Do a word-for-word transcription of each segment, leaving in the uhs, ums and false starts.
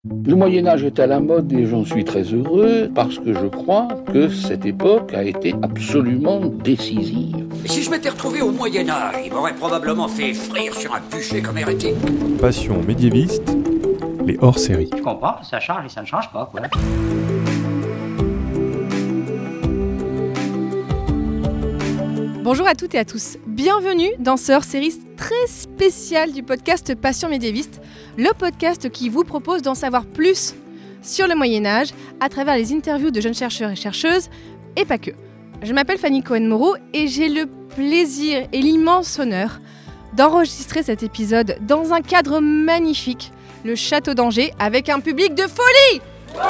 Le Moyen-Âge est à la mode et j'en suis très heureux parce que je crois que cette époque a été absolument décisive. Et si je m'étais retrouvé au Moyen-Âge, il m'aurait probablement fait frire sur un bûcher comme hérétique. Passion médiéviste, les hors-séries. Je comprends, ça change et ça ne change pas, quoi. Bonjour à toutes et à tous, bienvenue dans ce hors-série très spécial du podcast Passion médiéviste, le podcast qui vous propose d'en savoir plus sur le Moyen-Âge à travers les interviews de jeunes chercheurs et chercheuses, et pas que. Je m'appelle Fanny Cohen-Moreau et j'ai le plaisir et l'immense honneur d'enregistrer cet épisode dans un cadre magnifique, le Château d'Angers, avec un public de folie.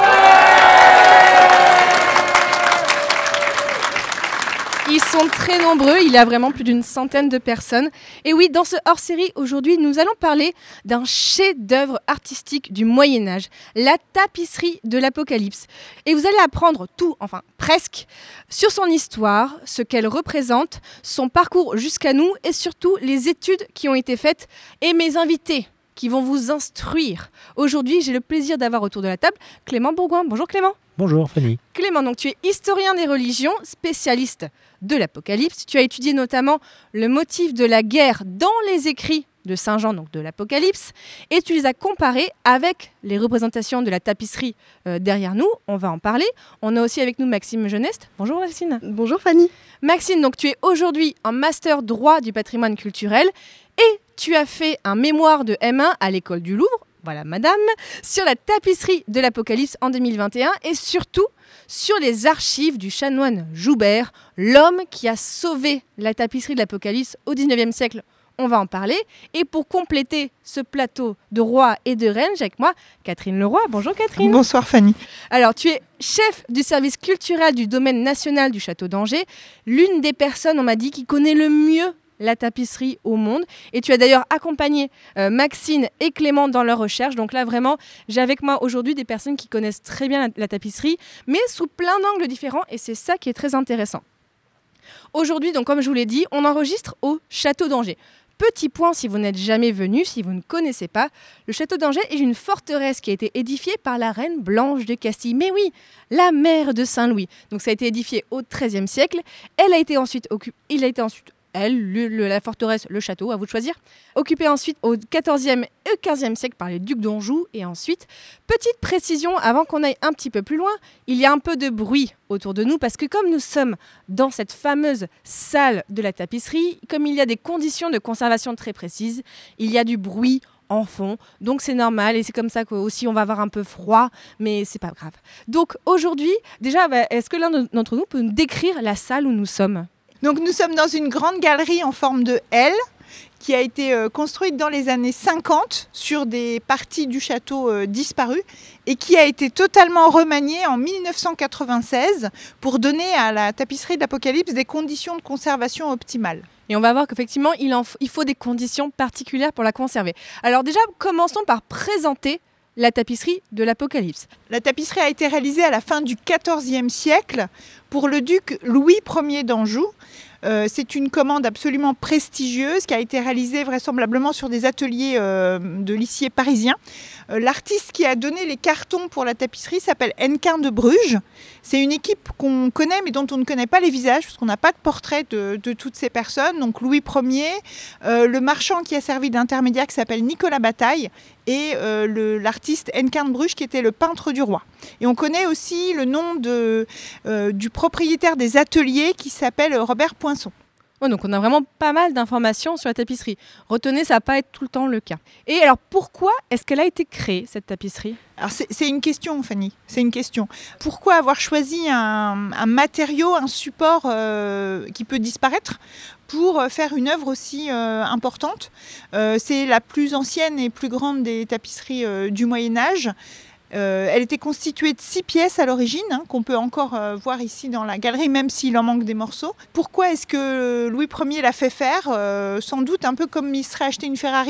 Ils sont très nombreux, il y a vraiment plus d'une centaine de personnes. Et oui, dans ce hors-série, aujourd'hui, nous allons parler d'un chef-d'œuvre artistique du Moyen-Âge, la tapisserie de l'Apocalypse. Et vous allez apprendre tout, enfin presque, sur son histoire, ce qu'elle représente, son parcours jusqu'à nous et surtout les études qui ont été faites et mes invités qui vont vous instruire. Aujourd'hui, j'ai le plaisir d'avoir autour de la table Clément Bourgoin. Bonjour Clément. Bonjour Fanny. Clément, donc tu es historien des religions, spécialiste de l'Apocalypse. Tu as étudié notamment le motif de la guerre dans les écrits de Saint Jean, donc de l'Apocalypse, et tu les as comparés avec les représentations de la tapisserie euh, derrière nous. On va en parler. On a aussi avec nous Maxime Geneste. Bonjour Maxime. Bonjour Fanny. Maxime, donc tu es aujourd'hui en master droit du patrimoine culturel et tu as fait un mémoire de M un à l'école du Louvre. Voilà, madame, sur la tapisserie de l'Apocalypse en deux mille vingt et un et surtout sur les archives du chanoine Joubert, l'homme qui a sauvé la tapisserie de l'Apocalypse au dix-neuvième siècle. On va en parler. Et pour compléter ce plateau de rois et de reines, j'ai avec moi Catherine Leroy. Bonjour Catherine. Bonsoir Fanny. Alors, tu es chef du service culturel du domaine national du Château d'Angers, l'une des personnes, on m'a dit, qui connaît le mieux la tapisserie au monde. Et tu as d'ailleurs accompagné euh, Maxine et Clément dans leurs recherches. Donc là, vraiment, j'ai avec moi aujourd'hui des personnes qui connaissent très bien la, la tapisserie, mais sous plein d'angles différents. Et c'est ça qui est très intéressant. Aujourd'hui, donc comme je vous l'ai dit, on enregistre au Château d'Angers. Petit point, si vous n'êtes jamais venu, si vous ne connaissez pas, le Château d'Angers est une forteresse qui a été édifiée par la reine Blanche de Castille. Mais oui, la mère de Saint-Louis. Donc ça a été édifié au treizième siècle. Elle a été ensuite occupée, il a été ensuite Elle, le, le, la forteresse, le château, à vous de choisir. Occupé ensuite au quatorzième et quinzième siècle par les ducs d'Anjou. Et ensuite, petite précision, avant qu'on aille un petit peu plus loin, il y a un peu de bruit autour de nous parce que comme nous sommes dans cette fameuse salle de la tapisserie, comme il y a des conditions de conservation très précises, il y a du bruit en fond, donc c'est normal et c'est comme ça qu'aussi on va avoir un peu froid, mais c'est pas grave. Donc aujourd'hui, déjà, est-ce que l'un d'entre nous peut nous décrire la salle où nous sommes ? Donc nous sommes dans une grande galerie en forme de L qui a été euh, construite dans les années cinquante sur des parties du château euh, disparues et qui a été totalement remaniée en dix-neuf cent quatre-vingt-seize pour donner à la tapisserie de l'Apocalypse des conditions de conservation optimales. Et on va voir qu'effectivement, il, en f- il faut des conditions particulières pour la conserver. Alors déjà, commençons par présenter la tapisserie de l'Apocalypse. La tapisserie a été réalisée à la fin du quatorzième siècle pour le duc Louis Ier d'Anjou. Euh, c'est une commande absolument prestigieuse qui a été réalisée vraisemblablement sur des ateliers euh, de lissiers parisiens. Euh, l'artiste qui a donné les cartons pour la tapisserie s'appelle Hennequin de Bruges. C'est une équipe qu'on connaît mais dont on ne connaît pas les visages parce qu'on n'a pas de portrait de, de toutes ces personnes. Donc Louis Ier, euh, le marchand qui a servi d'intermédiaire qui s'appelle Nicolas Bataille et euh, le, l'artiste Hennequin de Bruges qui était le peintre du roi. Et on connaît aussi le nom de, euh, du propriétaire des ateliers qui s'appelle Robert Poinçon. Oh, donc on a vraiment pas mal d'informations sur la tapisserie. Retenez, ça ne va pas être tout le temps le cas. Et alors pourquoi est-ce qu'elle a été créée, cette tapisserie ? Alors c'est, c'est une question, Fanny, c'est une question. Pourquoi avoir choisi un, un matériau, un support euh, qui peut disparaître pour faire une œuvre aussi euh, importante ? euh, C'est la plus ancienne et plus grande des tapisseries euh, du Moyen-Âge. Euh, elle était constituée de six pièces à l'origine, hein, qu'on peut encore euh, voir ici dans la galerie, même s'il en manque des morceaux. Pourquoi est-ce que Louis Ier l'a fait faire ? euh, Sans doute un peu comme il serait acheté une Ferrari. Il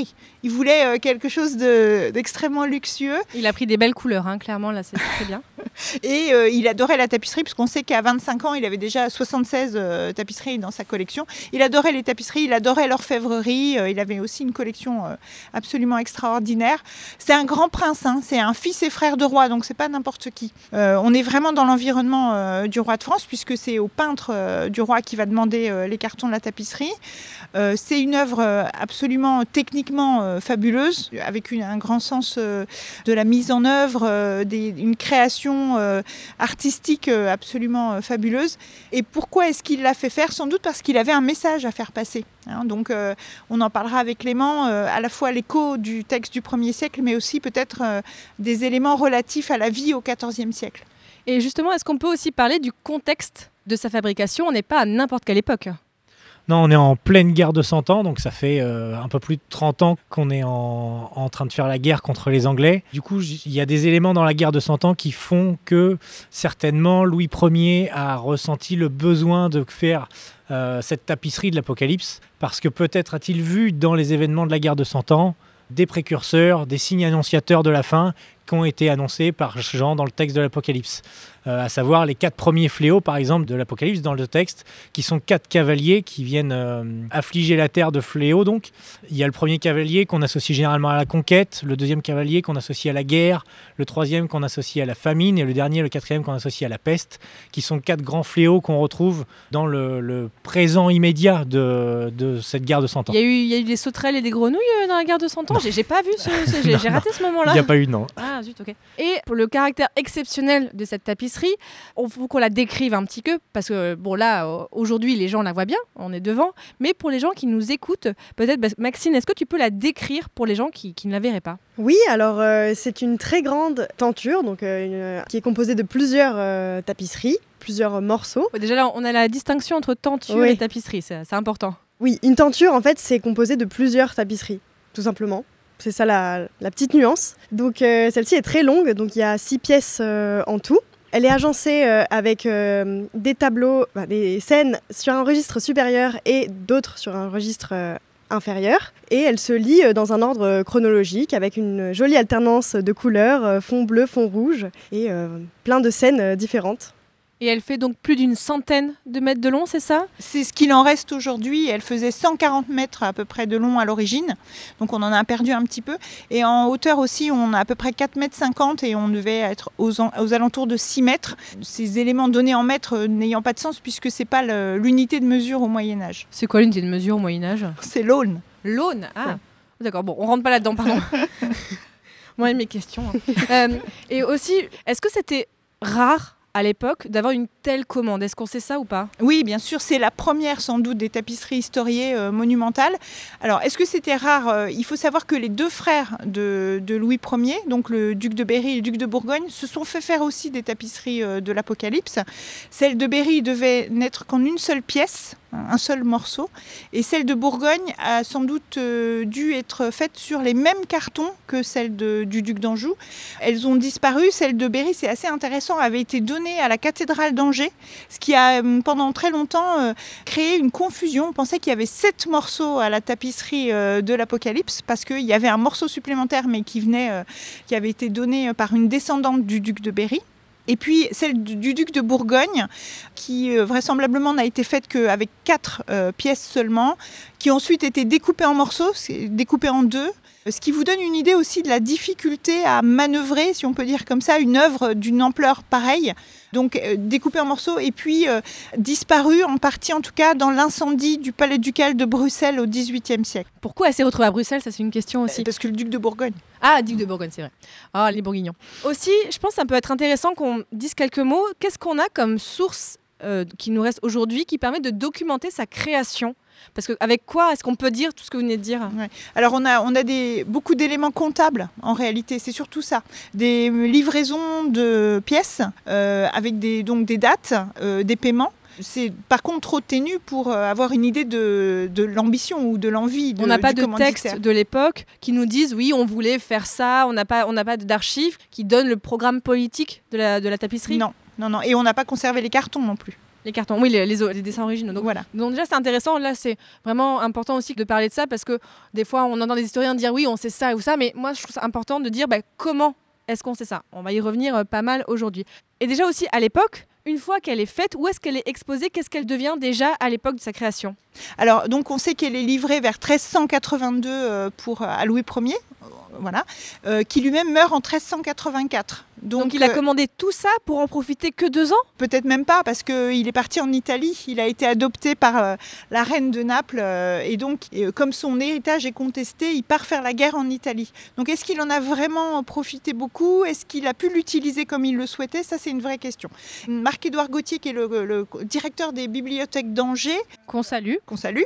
il voulait euh, quelque chose de, d'extrêmement luxueux. Il a pris des belles couleurs, hein, clairement, là, c'est très bien. Et euh, il adorait la tapisserie, puisqu'on sait qu'à vingt-cinq ans, il avait déjà soixante-seize euh, tapisseries dans sa collection. Il adorait les tapisseries, il adorait l'orfèvrerie, euh, il avait aussi une collection euh, absolument extraordinaire. C'est un grand prince, hein, c'est un fils et frère de roi, donc c'est pas n'importe qui. Euh, on est vraiment dans l'environnement euh, du roi de France, puisque c'est au peintre euh, du roi qui va demander euh, les cartons de la tapisserie. Euh, c'est une œuvre euh, absolument techniquement euh, fabuleuse, avec une, un grand sens euh, de la mise en œuvre, euh, des, une création euh, artistique euh, absolument euh, fabuleuse. Et pourquoi est-ce qu'il l'a fait faire ? Sans doute parce qu'il avait un message à faire passer. Hein, donc euh, on en parlera avec Clément, euh, à la fois l'écho du texte du premier siècle, mais aussi peut-être euh, des éléments relatifs à la vie au quatorzième siècle. Et justement, est-ce qu'on peut aussi parler du contexte de sa fabrication ? On n'est pas à n'importe quelle époque. Non, on est en pleine guerre de Cent Ans, donc ça fait euh, un peu plus de trente ans qu'on est en, en train de faire la guerre contre les Anglais. Du coup, il y a des éléments dans la guerre de Cent Ans qui font que, certainement, Louis Ier a ressenti le besoin de faire euh, cette tapisserie de l'Apocalypse, parce que peut-être a-t-il vu dans les événements de la guerre de Cent Ans des précurseurs, des signes annonciateurs de la fin qui ont été annoncés par Jean dans le texte de l'Apocalypse. Euh, à savoir les quatre premiers fléaux, par exemple, de l'Apocalypse dans le texte, qui sont quatre cavaliers qui viennent euh, affliger la terre de fléaux. Donc, il y a le premier cavalier qu'on associe généralement à la conquête, le deuxième cavalier qu'on associe à la guerre, le troisième qu'on associe à la famine, et le dernier, le quatrième, qu'on associe à la peste, qui sont quatre grands fléaux qu'on retrouve dans le, le présent immédiat de, de cette guerre de Cent Ans. Il y a eu, il y a eu des sauterelles et des grenouilles dans la guerre de Cent Ans. J'ai, j'ai pas vu, ce, ce, j'ai, Non, j'ai raté non. ce moment-là. Il n'y a pas eu, non. Ah zut, ok. Et pour le caractère exceptionnel de cette tapisserie, il faut qu'on la décrive un petit peu, parce que bon là, aujourd'hui, les gens la voient bien, on est devant, mais pour les gens qui nous écoutent, peut-être, bah, Maxine, est-ce que tu peux la décrire pour les gens qui, qui ne la verraient pas ? Oui, alors euh, c'est une très grande tenture, donc, euh, une, qui est composée de plusieurs euh, tapisseries, plusieurs morceaux. Ouais, déjà là, on a la distinction entre tenture Oui. et tapisserie, c'est, c'est important. Oui, une tenture, en fait, c'est composé de plusieurs tapisseries, tout simplement. C'est ça la, la petite nuance. Donc euh, celle-ci est très longue, donc il y a six pièces euh, en tout. Elle est agencée euh, avec euh, des tableaux, bah, des scènes sur un registre supérieur et d'autres sur un registre euh, inférieur. Et elle se lit euh, dans un ordre chronologique avec une jolie alternance de couleurs, euh, fond bleu, fond rouge et euh, plein de scènes euh, différentes. Et elle fait donc plus d'une centaine de mètres de long, c'est ça ? C'est ce qu'il en reste aujourd'hui. Elle faisait cent quarante mètres à peu près de long à l'origine. Donc on en a perdu un petit peu. Et en hauteur aussi, on a à peu près quatre mètres cinquante et on devait être aux, en, aux alentours de six mètres. Ces éléments donnés en mètres n'ayant pas de sens puisque ce n'est pas le, l'unité de mesure au Moyen-Âge. C'est quoi l'unité de mesure au Moyen-Âge ? C'est l'aune. L'aune ? Ah, ouais. D'accord, bon, on rentre pas là-dedans, pardon. Moi et mes questions. Hein. euh, et aussi, est-ce que c'était rare à l'époque d'avoir une telle commande ? Est-ce qu'on sait ça ou pas ? Oui, bien sûr, c'est la première sans doute des tapisseries historiées euh, monumentales. Alors, est-ce que c'était rare ? euh, Il faut savoir que les deux frères de, de Louis Ier, donc le duc de Berry et le duc de Bourgogne, se sont fait faire aussi des tapisseries euh, de l'Apocalypse. Celle de Berry devait n'être qu'en une seule pièce, un seul morceau, et celle de Bourgogne a sans doute euh, dû être faite sur les mêmes cartons que celle de, du duc d'Anjou. Elles ont disparu. Celle de Berry, c'est assez intéressant, avait été donnée à la cathédrale d'Angers, ce qui a pendant très longtemps euh, créé une confusion. On pensait qu'il y avait sept morceaux à la tapisserie euh, de l'Apocalypse parce qu'il y avait un morceau supplémentaire mais qui venait, euh, qui avait été donné par une descendante du duc de Berry. Et puis celle du, du duc de Bourgogne, qui euh, vraisemblablement n'a été faite qu'avec quatre euh, pièces seulement, qui ensuite été découpées en morceaux, c'est découpées en deux. Ce qui vous donne une idée aussi de la difficulté à manœuvrer, si on peut dire comme ça, une œuvre d'une ampleur pareille. Donc euh, découpée en morceaux et puis euh, disparue, en partie en tout cas, dans l'incendie du palais ducal de Bruxelles au dix-huitième siècle. Pourquoi elle s'est retrouvée à Bruxelles ? Ça, c'est une question aussi. Parce que le duc de Bourgogne. Ah, duc de Bourgogne, c'est vrai. Ah, les Bourguignons. Aussi, je pense que ça peut être intéressant qu'on dise quelques mots. Qu'est-ce qu'on a comme source euh, qui nous reste aujourd'hui qui permet de documenter sa création ? Parce qu'avec quoi est-ce qu'on peut dire tout ce que vous venez de dire ? Ouais. Alors on a, on a des, beaucoup d'éléments comptables en réalité, c'est surtout ça. Des livraisons de pièces euh, avec des, donc des dates, euh, des paiements. C'est par contre trop ténu pour avoir une idée de, de l'ambition ou de l'envie de, on n'a pas du de texte de l'époque qui nous disent oui, on voulait faire ça, on n'a pas, on n'a pas d'archives qui donnent le programme politique de la, de la tapisserie ? Non, non, non. Et on n'a pas conservé les cartons non plus. Les cartons, oui, les, les, les dessins originaux. Donc, Voilà. donc déjà, c'est intéressant. Là, c'est vraiment important aussi de parler de ça parce que des fois, on entend des historiens dire oui, on sait ça ou ça, mais moi, je trouve ça important de dire bah, comment est-ce qu'on sait ça. On va y revenir euh, pas mal aujourd'hui. Et déjà aussi, à l'époque, une fois qu'elle est faite, où est-ce qu'elle est exposée? Qu'est-ce qu'elle devient déjà à l'époque de sa création? Alors, donc, on sait qu'elle est livrée vers treize cent quatre-vingt-deux euh, pour, à Louis Ier, euh, voilà, euh, qui lui-même meurt en treize cent quatre-vingt-quatre. Donc, Donc il a euh, commandé tout ça pour en profiter que deux ans? Peut-être même pas, parce qu'il est parti en Italie. Il a été adopté par euh, la reine de Naples. Euh, et donc, euh, comme son héritage est contesté, il part faire la guerre en Italie. Donc, est-ce qu'il en a vraiment profité beaucoup? Est-ce qu'il a pu l'utiliser comme il le souhaitait? Ça, c'est une vraie question. Marc-Édouard Gauthier, qui est le, le directeur des bibliothèques d'Angers, qu'on salue, qu'on salue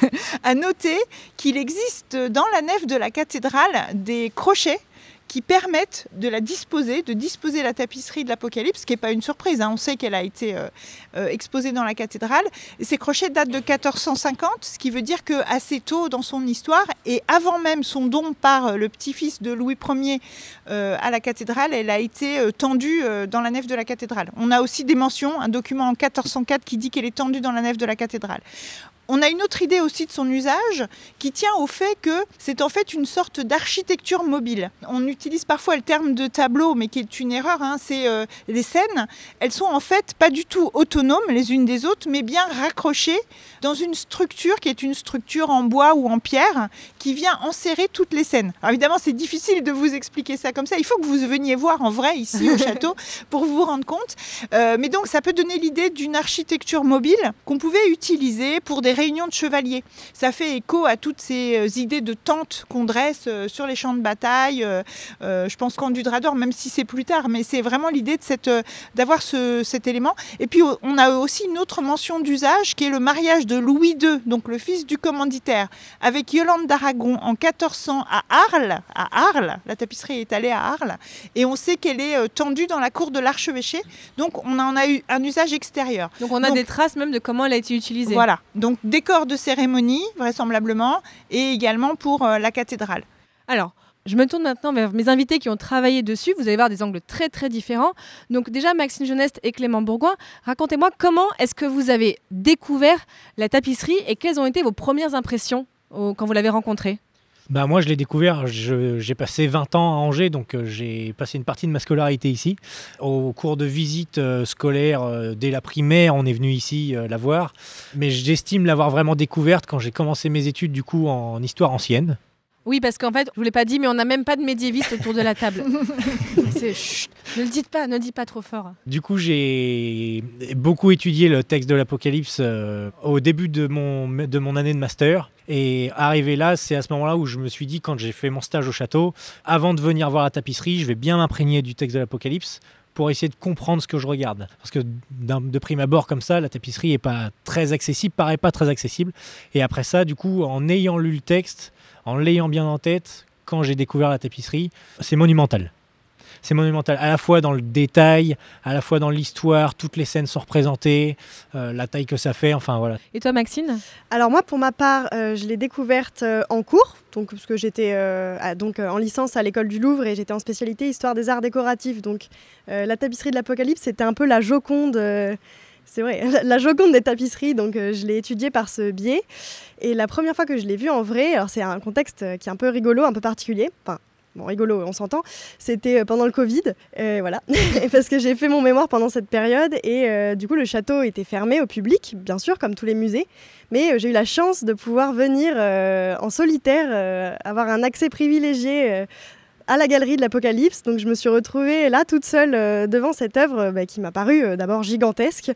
a noté qu'il existe dans la nef de la cathédrale des crochets qui permettent de la disposer, de disposer la tapisserie de l'Apocalypse, ce qui n'est pas une surprise, hein. On sait qu'elle a été euh, euh, exposée dans la cathédrale. Et ces crochets datent de quatorze cent cinquante, ce qui veut dire qu'assez tôt dans son histoire, et avant même son don par le petit-fils de Louis Ier euh, à la cathédrale, elle a été euh, tendue euh, dans la nef de la cathédrale. On a aussi des mentions, un document en quatorze cent quatre qui dit qu'elle est tendue dans la nef de la cathédrale. On a une autre idée aussi de son usage qui tient au fait que c'est en fait une sorte d'architecture mobile. On utilise parfois le terme de tableau, mais qui est une erreur. Hein. C'est euh, les scènes, elles sont en fait pas du tout autonomes les unes des autres, mais bien raccrochées dans une structure qui est une structure en bois ou en pierre qui vient enserrer toutes les scènes. Alors évidemment, c'est difficile de vous expliquer ça comme ça. Il faut que vous veniez voir en vrai ici au château pour vous rendre compte. Euh, mais donc, ça peut donner l'idée d'une architecture mobile qu'on pouvait utiliser pour des réunions de chevaliers. Ça fait écho à toutes ces idées de tentes qu'on dresse sur les champs de bataille. Euh, euh, je pense qu'en du Drador, même si c'est plus tard, mais c'est vraiment l'idée de cette, d'avoir ce, cet élément. Et puis, on a aussi une autre mention d'usage qui est le mariage de Louis deux, donc le fils du commanditaire, avec Yolande d'Aragon en quatorze cents à Arles. À Arles, la tapisserie est allée à Arles. Et on sait qu'elle est tendue dans la cour de l'archevêché. Donc, on en a eu un usage extérieur. Donc, on a donc des traces même de comment elle a été utilisée. Voilà. Donc, décor de cérémonie, vraisemblablement, et également pour euh, la cathédrale. Alors, je me tourne maintenant vers mes invités qui ont travaillé dessus. Vous allez voir des angles très très différents. Donc déjà, Maxime Geneste et Clément Bourgoin, racontez-moi comment est-ce que vous avez découvert la tapisserie et quelles ont été vos premières impressions au, quand vous l'avez rencontrée? Bah moi, je l'ai découvert, je, j'ai passé vingt ans à Angers, donc euh, j'ai passé une partie de ma scolarité ici. Au cours de visites euh, scolaires, euh, dès la primaire, on est venu ici euh, la voir. Mais j'estime l'avoir vraiment découverte quand j'ai commencé mes études du coup en histoire ancienne. Oui, parce qu'en fait, je ne vous l'ai pas dit, mais on n'a même pas de médiévistes autour de la table. C'est, chut, ne le dites pas, ne le dites pas trop fort. Du coup, j'ai beaucoup étudié le texte de l'Apocalypse euh, au début de mon, de mon année de master. Et arrivé là, c'est à ce moment-là où je me suis dit, quand j'ai fait mon stage au château, avant de venir voir la tapisserie, je vais bien m'imprégner du texte de l'Apocalypse pour essayer de comprendre ce que je regarde. Parce que de prime abord comme ça, la tapisserie n'est pas très accessible, paraît pas très accessible. Et après ça, du coup, en ayant lu le texte, en l'ayant bien en tête, quand j'ai découvert la tapisserie, c'est monumental. C'est monumental, à la fois dans le détail, à la fois dans l'histoire, toutes les scènes sont représentées, euh, la taille que ça fait, enfin voilà. Et toi, Maxine? Alors moi, pour ma part, euh, je l'ai découverte euh, en cours, donc, parce que j'étais euh, à, donc, euh, en licence à l'école du Louvre et j'étais en spécialité Histoire des arts décoratifs. Donc euh, la tapisserie de l'Apocalypse, c'était un peu la Joconde... Euh, C'est vrai, la Joconde des tapisseries, donc euh, je l'ai étudiée par ce biais. Et la première fois que je l'ai vue en vrai, alors c'est un contexte qui est un peu rigolo, un peu particulier, enfin bon rigolo, on s'entend, c'était pendant le Covid, euh, voilà, parce que j'ai fait mon mémoire pendant cette période et euh, du coup le château était fermé au public, bien sûr, comme tous les musées, mais euh, j'ai eu la chance de pouvoir venir euh, en solitaire, euh, avoir un accès privilégié euh, à la galerie de l'Apocalypse. Donc je me suis retrouvée là toute seule euh, devant cette œuvre euh, bah, qui m'a paru euh, d'abord gigantesque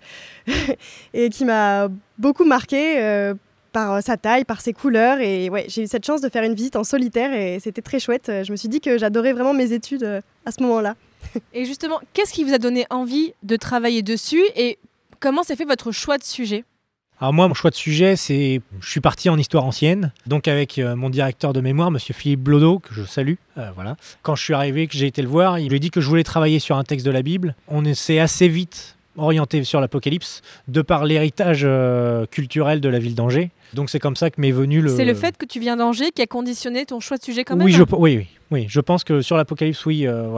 et qui m'a beaucoup marquée euh, par euh, sa taille, par ses couleurs. Et ouais, j'ai eu cette chance de faire une visite en solitaire et c'était très chouette. Je me suis dit que j'adorais vraiment mes études euh, à ce moment-là. Et justement, qu'est-ce qui vous a donné envie de travailler dessus et comment s'est fait votre choix de sujet ? Alors moi, mon choix de sujet, c'est... Je suis parti en histoire ancienne, donc avec euh, mon directeur de mémoire, monsieur Philippe Blodeau, que je salue. Euh, voilà. Quand je suis arrivé, que j'ai été le voir, il lui a dit que je voulais travailler sur un texte de la Bible. On s'est assez vite orienté sur l'Apocalypse, de par l'héritage euh, culturel de la ville d'Angers. Donc c'est comme ça que m'est venu le... C'est le fait que tu viens d'Angers qui a conditionné ton choix de sujet quand même ? Oui, je, oui, oui, oui. Je pense que sur l'Apocalypse, oui, euh, voilà.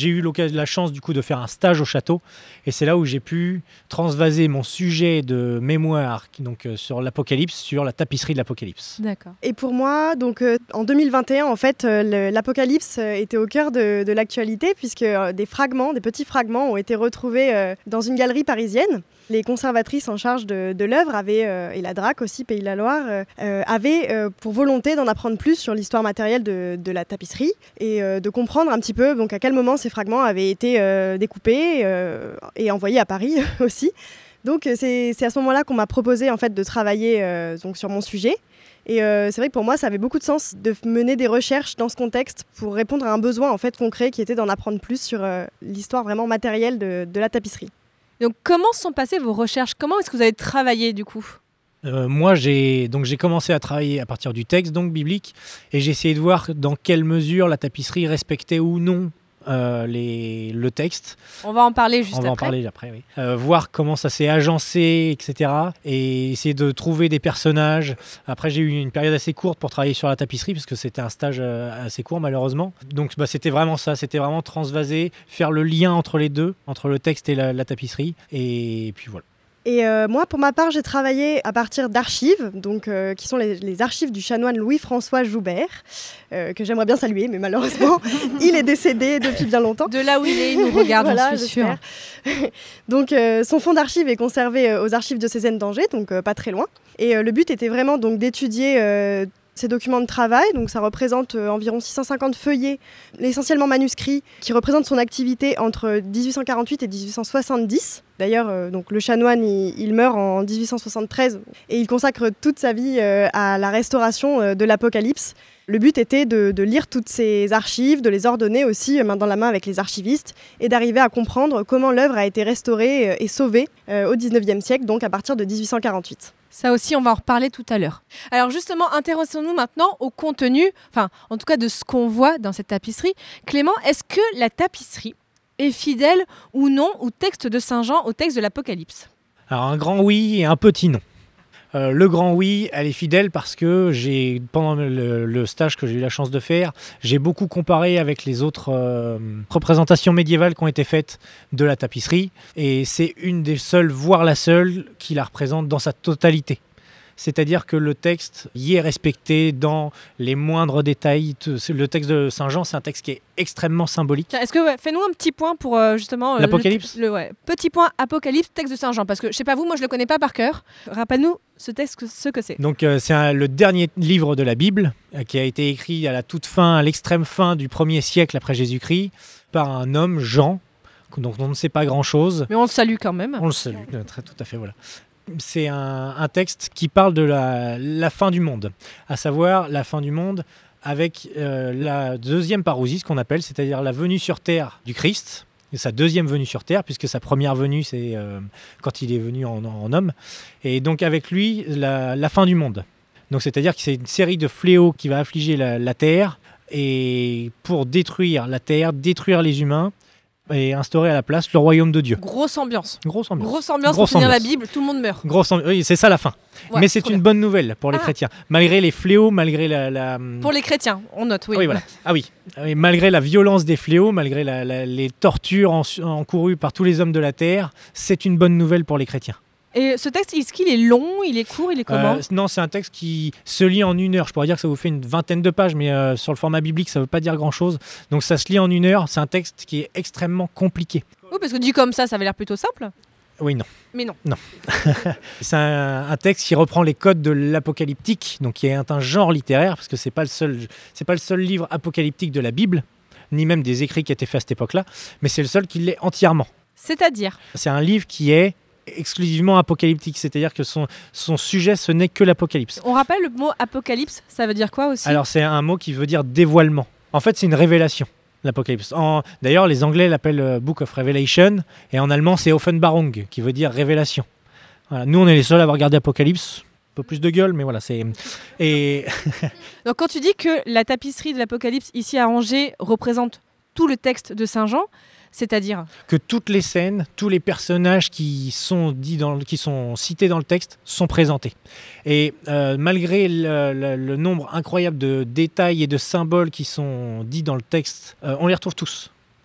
J'ai eu l'occasion, la chance du coup de faire un stage au château et c'est là où j'ai pu transvaser mon sujet de mémoire donc euh, sur l'Apocalypse, sur la tapisserie de l'Apocalypse. D'accord. Et pour moi, donc euh, en deux mille vingt et un, en fait, euh, le- l'Apocalypse euh, était au cœur de, de l'actualité puisque euh, des fragments, des petits fragments ont été retrouvés euh, dans une galerie parisienne. Les conservatrices en charge de, de l'œuvre avaient, euh, et la D R A C aussi, Pays de la Loire, euh, euh, avaient euh, pour volonté d'en apprendre plus sur l'histoire matérielle de, de la tapisserie et euh, de comprendre un petit peu donc, à quel moment ces fragments avaient été euh, découpés euh, et envoyés à Paris aussi. Donc euh, c'est, c'est à ce moment-là qu'on m'a proposé en fait, de travailler euh, donc, sur mon sujet. Et euh, c'est vrai que pour moi, ça avait beaucoup de sens de mener des recherches dans ce contexte pour répondre à un besoin en fait, concret qui était d'en apprendre plus sur euh, l'histoire vraiment matérielle de, de la tapisserie. Donc, comment sont passées vos recherches? Comment est-ce que vous avez travaillé du coup? Euh, moi, j'ai donc j'ai commencé à travailler à partir du texte donc biblique et j'ai essayé de voir dans quelle mesure la tapisserie respectait ou non euh, les, le texte. On va en parler juste On après. va en parler après, oui. Euh, voir comment ça s'est agencé, et cetera. Et essayer de trouver des personnages. Après, j'ai eu une période assez courte pour travailler sur la tapisserie parce que c'était un stage euh, assez court malheureusement. Donc, bah, c'était vraiment ça. C'était vraiment transvaser, faire le lien entre les deux, entre le texte et la, la tapisserie. Et puis voilà. Et euh, moi, pour ma part, j'ai travaillé à partir d'archives, donc, euh, qui sont les, les archives du chanoine Louis-François Joubert, euh, que j'aimerais bien saluer, mais malheureusement, il est décédé depuis bien longtemps. De là où il est, il nous regarde, Voilà, j'en suis sûre. j'espère. Donc, euh, son fonds d'archives est conservé euh, aux archives diocésaines d'Angers, donc euh, pas très loin. Et euh, le but était vraiment donc, d'étudier euh, ces documents de travail, donc ça représente euh, environ six cent cinquante feuillets, essentiellement manuscrits, qui représentent son activité entre dix-huit cent quarante-huit et dix-huit cent soixante-dix. D'ailleurs, euh, donc, le chanoine, il, il meurt en dix-huit cent soixante-treize et il consacre toute sa vie euh, à la restauration euh, de l'Apocalypse. Le but était de, de lire toutes ces archives, de les ordonner aussi euh, main dans la main avec les archivistes et d'arriver à comprendre comment l'œuvre a été restaurée euh, et sauvée euh, au dix-neuvième siècle, donc à partir de dix-huit cent quarante-huit. Ça aussi, on va en reparler tout à l'heure. Alors justement, intéressons-nous maintenant au contenu, enfin en tout cas de ce qu'on voit dans cette tapisserie. Clément, est-ce que la tapisserie est fidèle ou non au texte de Saint Jean, au texte de l'Apocalypse? Alors un grand oui et un petit non. Euh, le grand oui, elle est fidèle parce que j'ai, pendant le, le stage que j'ai eu la chance de faire, j'ai beaucoup comparé avec les autres euh, représentations médiévales qui ont été faites de la tapisserie. Et c'est une des seules, voire la seule, qui la représente dans sa totalité. C'est-à-dire que le texte y est respecté dans les moindres détails. Le texte de Saint Jean, c'est un texte qui est extrêmement symbolique. Tiens, est-ce que ouais, fais-nous un petit point pour euh, justement euh, l'Apocalypse. Le, le ouais, petit point Apocalypse, texte de Saint Jean, parce que je sais pas vous, moi je le connais pas par cœur. Rappelle-nous ce texte, ce que c'est. Donc euh, c'est un, le dernier livre de la Bible euh, qui a été écrit à la toute fin, à l'extrême fin du premier siècle après Jésus-Christ, par un homme, Jean, dont on ne sait pas grand-chose. Mais on le salue quand même. On le salue, très, tout à fait, voilà. C'est un, un texte qui parle de la, la fin du monde, à savoir la fin du monde avec euh, la deuxième parousie, ce qu'on appelle, c'est-à-dire la venue sur terre du Christ, et sa deuxième venue sur terre, puisque sa première venue, c'est euh, quand il est venu en, en homme, et donc avec lui, la, la fin du monde. Donc c'est-à-dire que c'est une série de fléaux qui va affliger la, la terre, et pour détruire la terre, détruire les humains, et instaurer à la place le royaume de Dieu. Grosse ambiance. Grosse ambiance. Grosse ambiance Grosse pour finir ambiance. la Bible, tout le monde meurt. Grosse ambiance. Oui, c'est ça la fin. Ouais, mais c'est trop une bien. bonne nouvelle pour les Ah. chrétiens. Malgré les fléaux, malgré la... la... Pour les chrétiens, on note, oui. Oui, voilà. Ah oui. Et malgré la violence des fléaux, malgré la, la, les tortures en, encourues par tous les hommes de la terre, c'est une bonne nouvelle pour les chrétiens. Et ce texte, est-ce qu'il est long, il est court, il est comment? Euh, non, c'est un texte qui se lit en une heure. Je pourrais dire que ça vous fait une vingtaine de pages, mais euh, sur le format biblique, ça ne veut pas dire grand-chose. Donc ça se lit en une heure. C'est un texte qui est extrêmement compliqué. Oui, parce que dit comme ça, ça avait l'air plutôt simple. Oui, non. Mais non. Non. C'est un, un texte qui reprend les codes de l'apocalyptique, donc qui est un genre littéraire, parce que c'est pas le seul, c'est pas le seul livre apocalyptique de la Bible, ni même des écrits qui étaient faits à cette époque-là, mais c'est le seul qui l'est entièrement. C'est-à-dire? C'est un livre qui est exclusivement apocalyptique, c'est-à-dire que son, son sujet, ce n'est que l'apocalypse. On rappelle le mot apocalypse, ça veut dire quoi aussi? Alors c'est un mot qui veut dire dévoilement. En fait, c'est une révélation. L'Apocalypse. En, d'ailleurs, les Anglais l'appellent euh, Book of Revelation, et en allemand, c'est Offenbarung, qui veut dire révélation. Voilà. Nous, on est les seuls à avoir regardé Apocalypse. Un peu plus de gueule, mais voilà, c'est... Et... Donc, quand tu dis que la tapisserie de l'Apocalypse, ici à Angers, représente tout le texte de Saint Jean, c'est-à-dire que toutes les scènes, tous les personnages qui sont, dits dans, qui sont cités dans le texte sont présentés. Et euh, malgré le, le, le nombre incroyable de détails et de symboles qui sont dits dans le texte, euh, on les retrouve tous.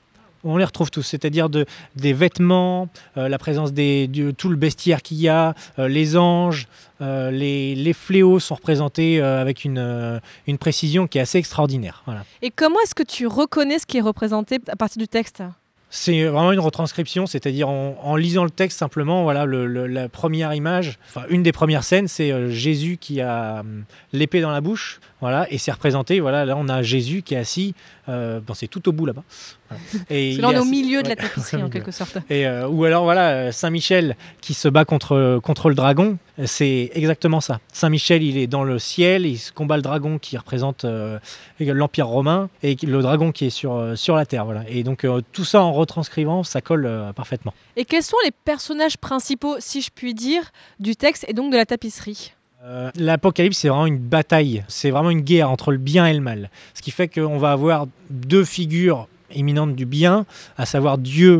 On les retrouve tous, c'est-à-dire de, des vêtements, euh, la présence de tout le bestiaire qu'il y a, euh, les anges, euh, les, les fléaux sont représentés euh, avec une, euh, une précision qui est assez extraordinaire. Voilà. Et comment est-ce que tu reconnais ce qui est représenté à partir du texte ? C'est vraiment une retranscription, c'est-à-dire en, en lisant le texte simplement, voilà, le, le, la première image, enfin une des premières scènes, c'est euh, Jésus qui a euh, l'épée dans la bouche, voilà, et c'est représenté, voilà, là on a Jésus qui est assis, euh, bon, c'est tout au bout là-bas. Voilà. Et là on est au assis, milieu de ouais, la tapisserie en quelque sorte. Et, euh, ou alors voilà, Saint-Michel qui se bat contre, contre le dragon, c'est exactement ça. Saint-Michel il est dans le ciel, il combat le dragon qui représente euh, l'Empire romain, et le dragon qui est sur, euh, sur la terre, voilà. Et donc euh, tout ça en retranscrivant, ça colle euh, parfaitement. Et quels sont les personnages principaux, si je puis dire, du texte et donc de la tapisserie ? Euh, L'Apocalypse, c'est vraiment une bataille, c'est vraiment une guerre entre le bien et le mal. Ce qui fait qu'on va avoir deux figures éminentes du bien, à savoir Dieu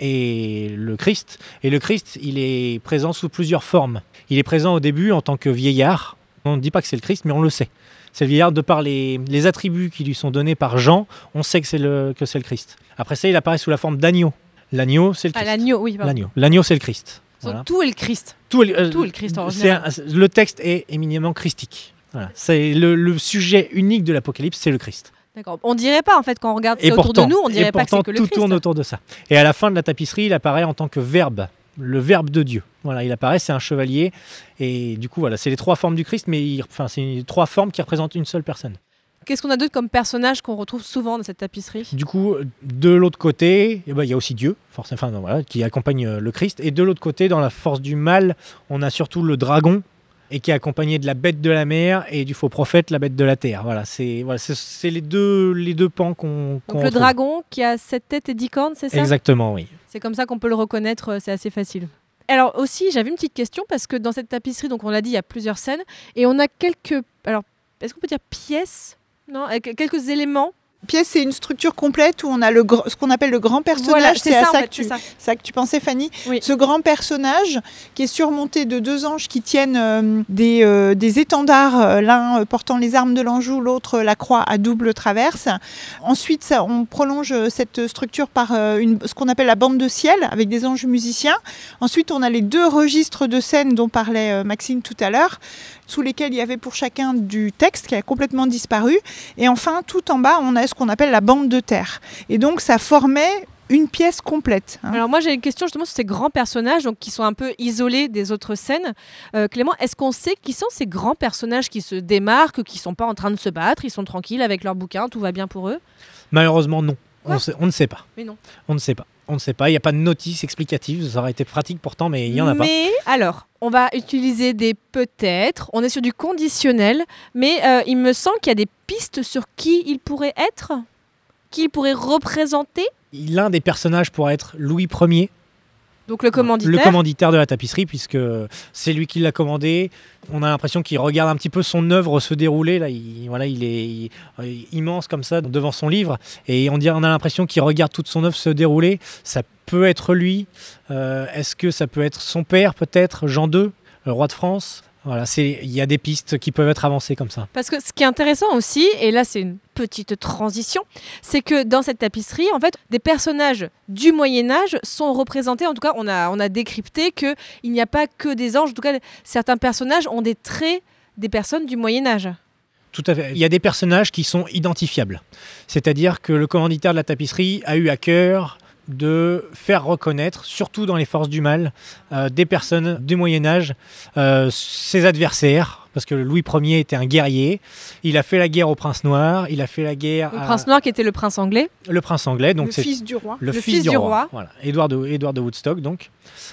et le Christ. Et le Christ, il est présent sous plusieurs formes. Il est présent au début en tant que vieillard. On ne dit pas que c'est le Christ, mais on le sait. C'est le vieillard de par les, les attributs qui lui sont donnés par Jean, on sait que c'est le, que c'est le Christ. Après ça, il apparaît sous la forme d'agneau. L'agneau, c'est le Christ. Ah, l'agneau, oui. Pardon. L'agneau, l'agneau c'est le Christ. Voilà. Tout est le Christ. Tout est, euh, tout est le Christ en général. C'est un, le texte est éminemment christique. Voilà. C'est le, le sujet unique de l'Apocalypse, c'est le Christ. D'accord. On dirait pas en fait quand on regarde et ça pourtant, autour de nous, on dirait et pas pourtant, que c'est que le tout Christ. Tourne autour de ça. Et à la fin de la tapisserie, il apparaît en tant que verbe, le verbe de Dieu. Voilà, il apparaît, c'est un chevalier, et du coup voilà, c'est les trois formes du Christ, mais il, enfin c'est les trois formes qui représentent une seule personne. Qu'est-ce qu'on a d'autre comme personnage qu'on retrouve souvent dans cette tapisserie ? Du coup, de l'autre côté, eh ben, il y a aussi Dieu, forcément, enfin, voilà, qui accompagne le Christ. Et de l'autre côté, dans la force du mal, on a surtout le dragon, et qui est accompagné de la bête de la mer et du faux prophète, la bête de la terre. Voilà, c'est, voilà, c'est, c'est les, deux, les deux pans qu'on, qu'on Donc le retrouve. dragon qui a sept têtes et dix cornes, c'est ça ? Exactement, oui. C'est comme ça qu'on peut le reconnaître, c'est assez facile. Alors aussi, j'avais une petite question, parce que dans cette tapisserie, donc on l'a dit, il y a plusieurs scènes, et on a quelques... Alors, est-ce qu'on peut dire pièces ? Non, quelques éléments. Pièce, c'est une structure complète où on a le, ce qu'on appelle le grand personnage. Voilà, c'est, c'est, ça, à ça, en fait, que tu, c'est ça. ça que tu pensais, Fanny. Oui. Ce grand personnage qui est surmonté de deux anges qui tiennent euh, des, euh, des étendards, euh, l'un portant les armes de l'Anjou, l'autre la croix à double traverse. Ensuite, ça, on prolonge cette structure par euh, une, ce qu'on appelle la bande de ciel, avec des anges musiciens. Ensuite, on a les deux registres de scène dont parlait euh, Maxime tout à l'heure, sous lesquels il y avait pour chacun du texte qui a complètement disparu. Et enfin, tout en bas, on a ce qu'on appelle la bande de terre. Et donc, ça formait une pièce complète. Hein. Alors moi, j'ai une question justement sur ces grands personnages donc, qui sont un peu isolés des autres scènes. Euh, Clément, est-ce qu'on sait qui sont ces grands personnages qui se démarquent, qui ne sont pas en train de se battre, ils sont tranquilles avec leur bouquin, tout va bien pour eux ? Malheureusement, non. On, sait, on ne sait pas. Mais non. On ne sait pas. On ne sait pas. Il n'y a pas de notice explicative. Ça aurait été pratique pourtant, mais il n'y en a mais, pas. Mais alors, on va utiliser des peut-être. On est sur du conditionnel. Mais euh, il me semble qu'il y a des pistes sur qui il pourrait être, qui il pourrait représenter. L'un des personnages pourrait être Louis Ier. Donc le commanditaire. Le commanditaire de la tapisserie, puisque c'est lui qui l'a commandé. On a l'impression qu'il regarde un petit peu son œuvre se dérouler. Là, il, voilà, il est il, il, immense comme ça devant son livre. Et on, dit, on a l'impression qu'il regarde toute son œuvre se dérouler. Ça peut être lui. Euh, est-ce que ça peut être son père, peut-être, Jean deux, le roi de France ? Voilà, c'est, il y a des pistes qui peuvent être avancées comme ça. Parce que ce qui est intéressant aussi, et là c'est une petite transition, c'est que dans cette tapisserie, en fait, des personnages du Moyen-Âge sont représentés. En tout cas, on a, on a décrypté qu'il n'y a pas que des anges. En tout cas, certains personnages ont des traits des personnes du Moyen-Âge. Tout à fait. Il y a des personnages qui sont identifiables. C'est-à-dire que le commanditaire de la tapisserie a eu à cœur de faire reconnaître, surtout dans les forces du mal, euh, des personnes du Moyen-Âge, euh, ses adversaires, parce que Louis Ier était un guerrier. Il a fait la guerre au prince noir, il a fait la guerre... Le à... prince noir qui était le prince anglais. Le prince anglais, donc le c'est... fils du roi. Le, le fils, fils du, du roi, roi. Voilà. Édouard de, Édouard de Woodstock, donc,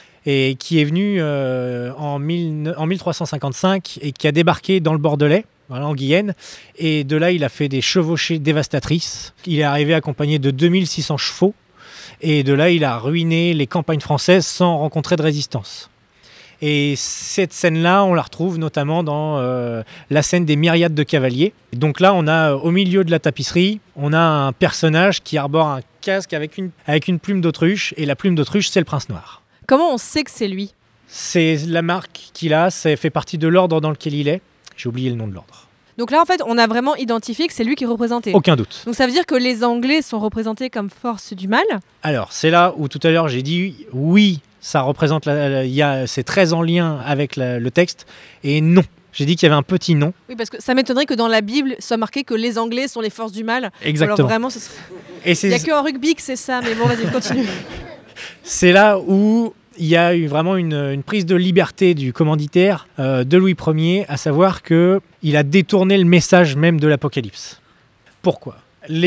et qui est venu euh, en, mille, en mille trois cent cinquante-cinq et qui a débarqué dans le Bordelais, voilà, en Guyenne, et de là, il a fait des chevauchées dévastatrices. Il est arrivé accompagné de deux mille six cents chevaux, et de là, il a ruiné les campagnes françaises sans rencontrer de résistance. Et cette scène-là, on la retrouve notamment dans euh, la scène des myriades de cavaliers. Donc là, on a au milieu de la tapisserie, on a un personnage qui arbore un casque avec une, avec une plume d'autruche, et la plume d'autruche, c'est le prince noir. Comment on sait que c'est lui ? C'est la marque qu'il a, ça fait partie de l'ordre dans lequel il est. J'ai oublié le nom de l'ordre. Donc là, en fait, on a vraiment identifié que c'est lui qui est représenté. Aucun doute. Donc ça veut dire que les Anglais sont représentés comme force du mal. Alors, c'est là où tout à l'heure j'ai dit oui, ça représente, la, la, y a, c'est très en lien avec la, le texte, et non. J'ai dit qu'il y avait un petit non. Oui, parce que ça m'étonnerait que dans la Bible soit marqué que les Anglais sont les forces du mal. Exactement. Alors vraiment, ce serait... Et c'est... il n'y a qu'en rugby que c'est ça, mais bon, vas-y, continue. C'est là où il y a eu vraiment une, une prise de liberté du commanditaire euh, de Louis Ier, à savoir qu'il a détourné le message même de l'Apocalypse. Pourquoi ?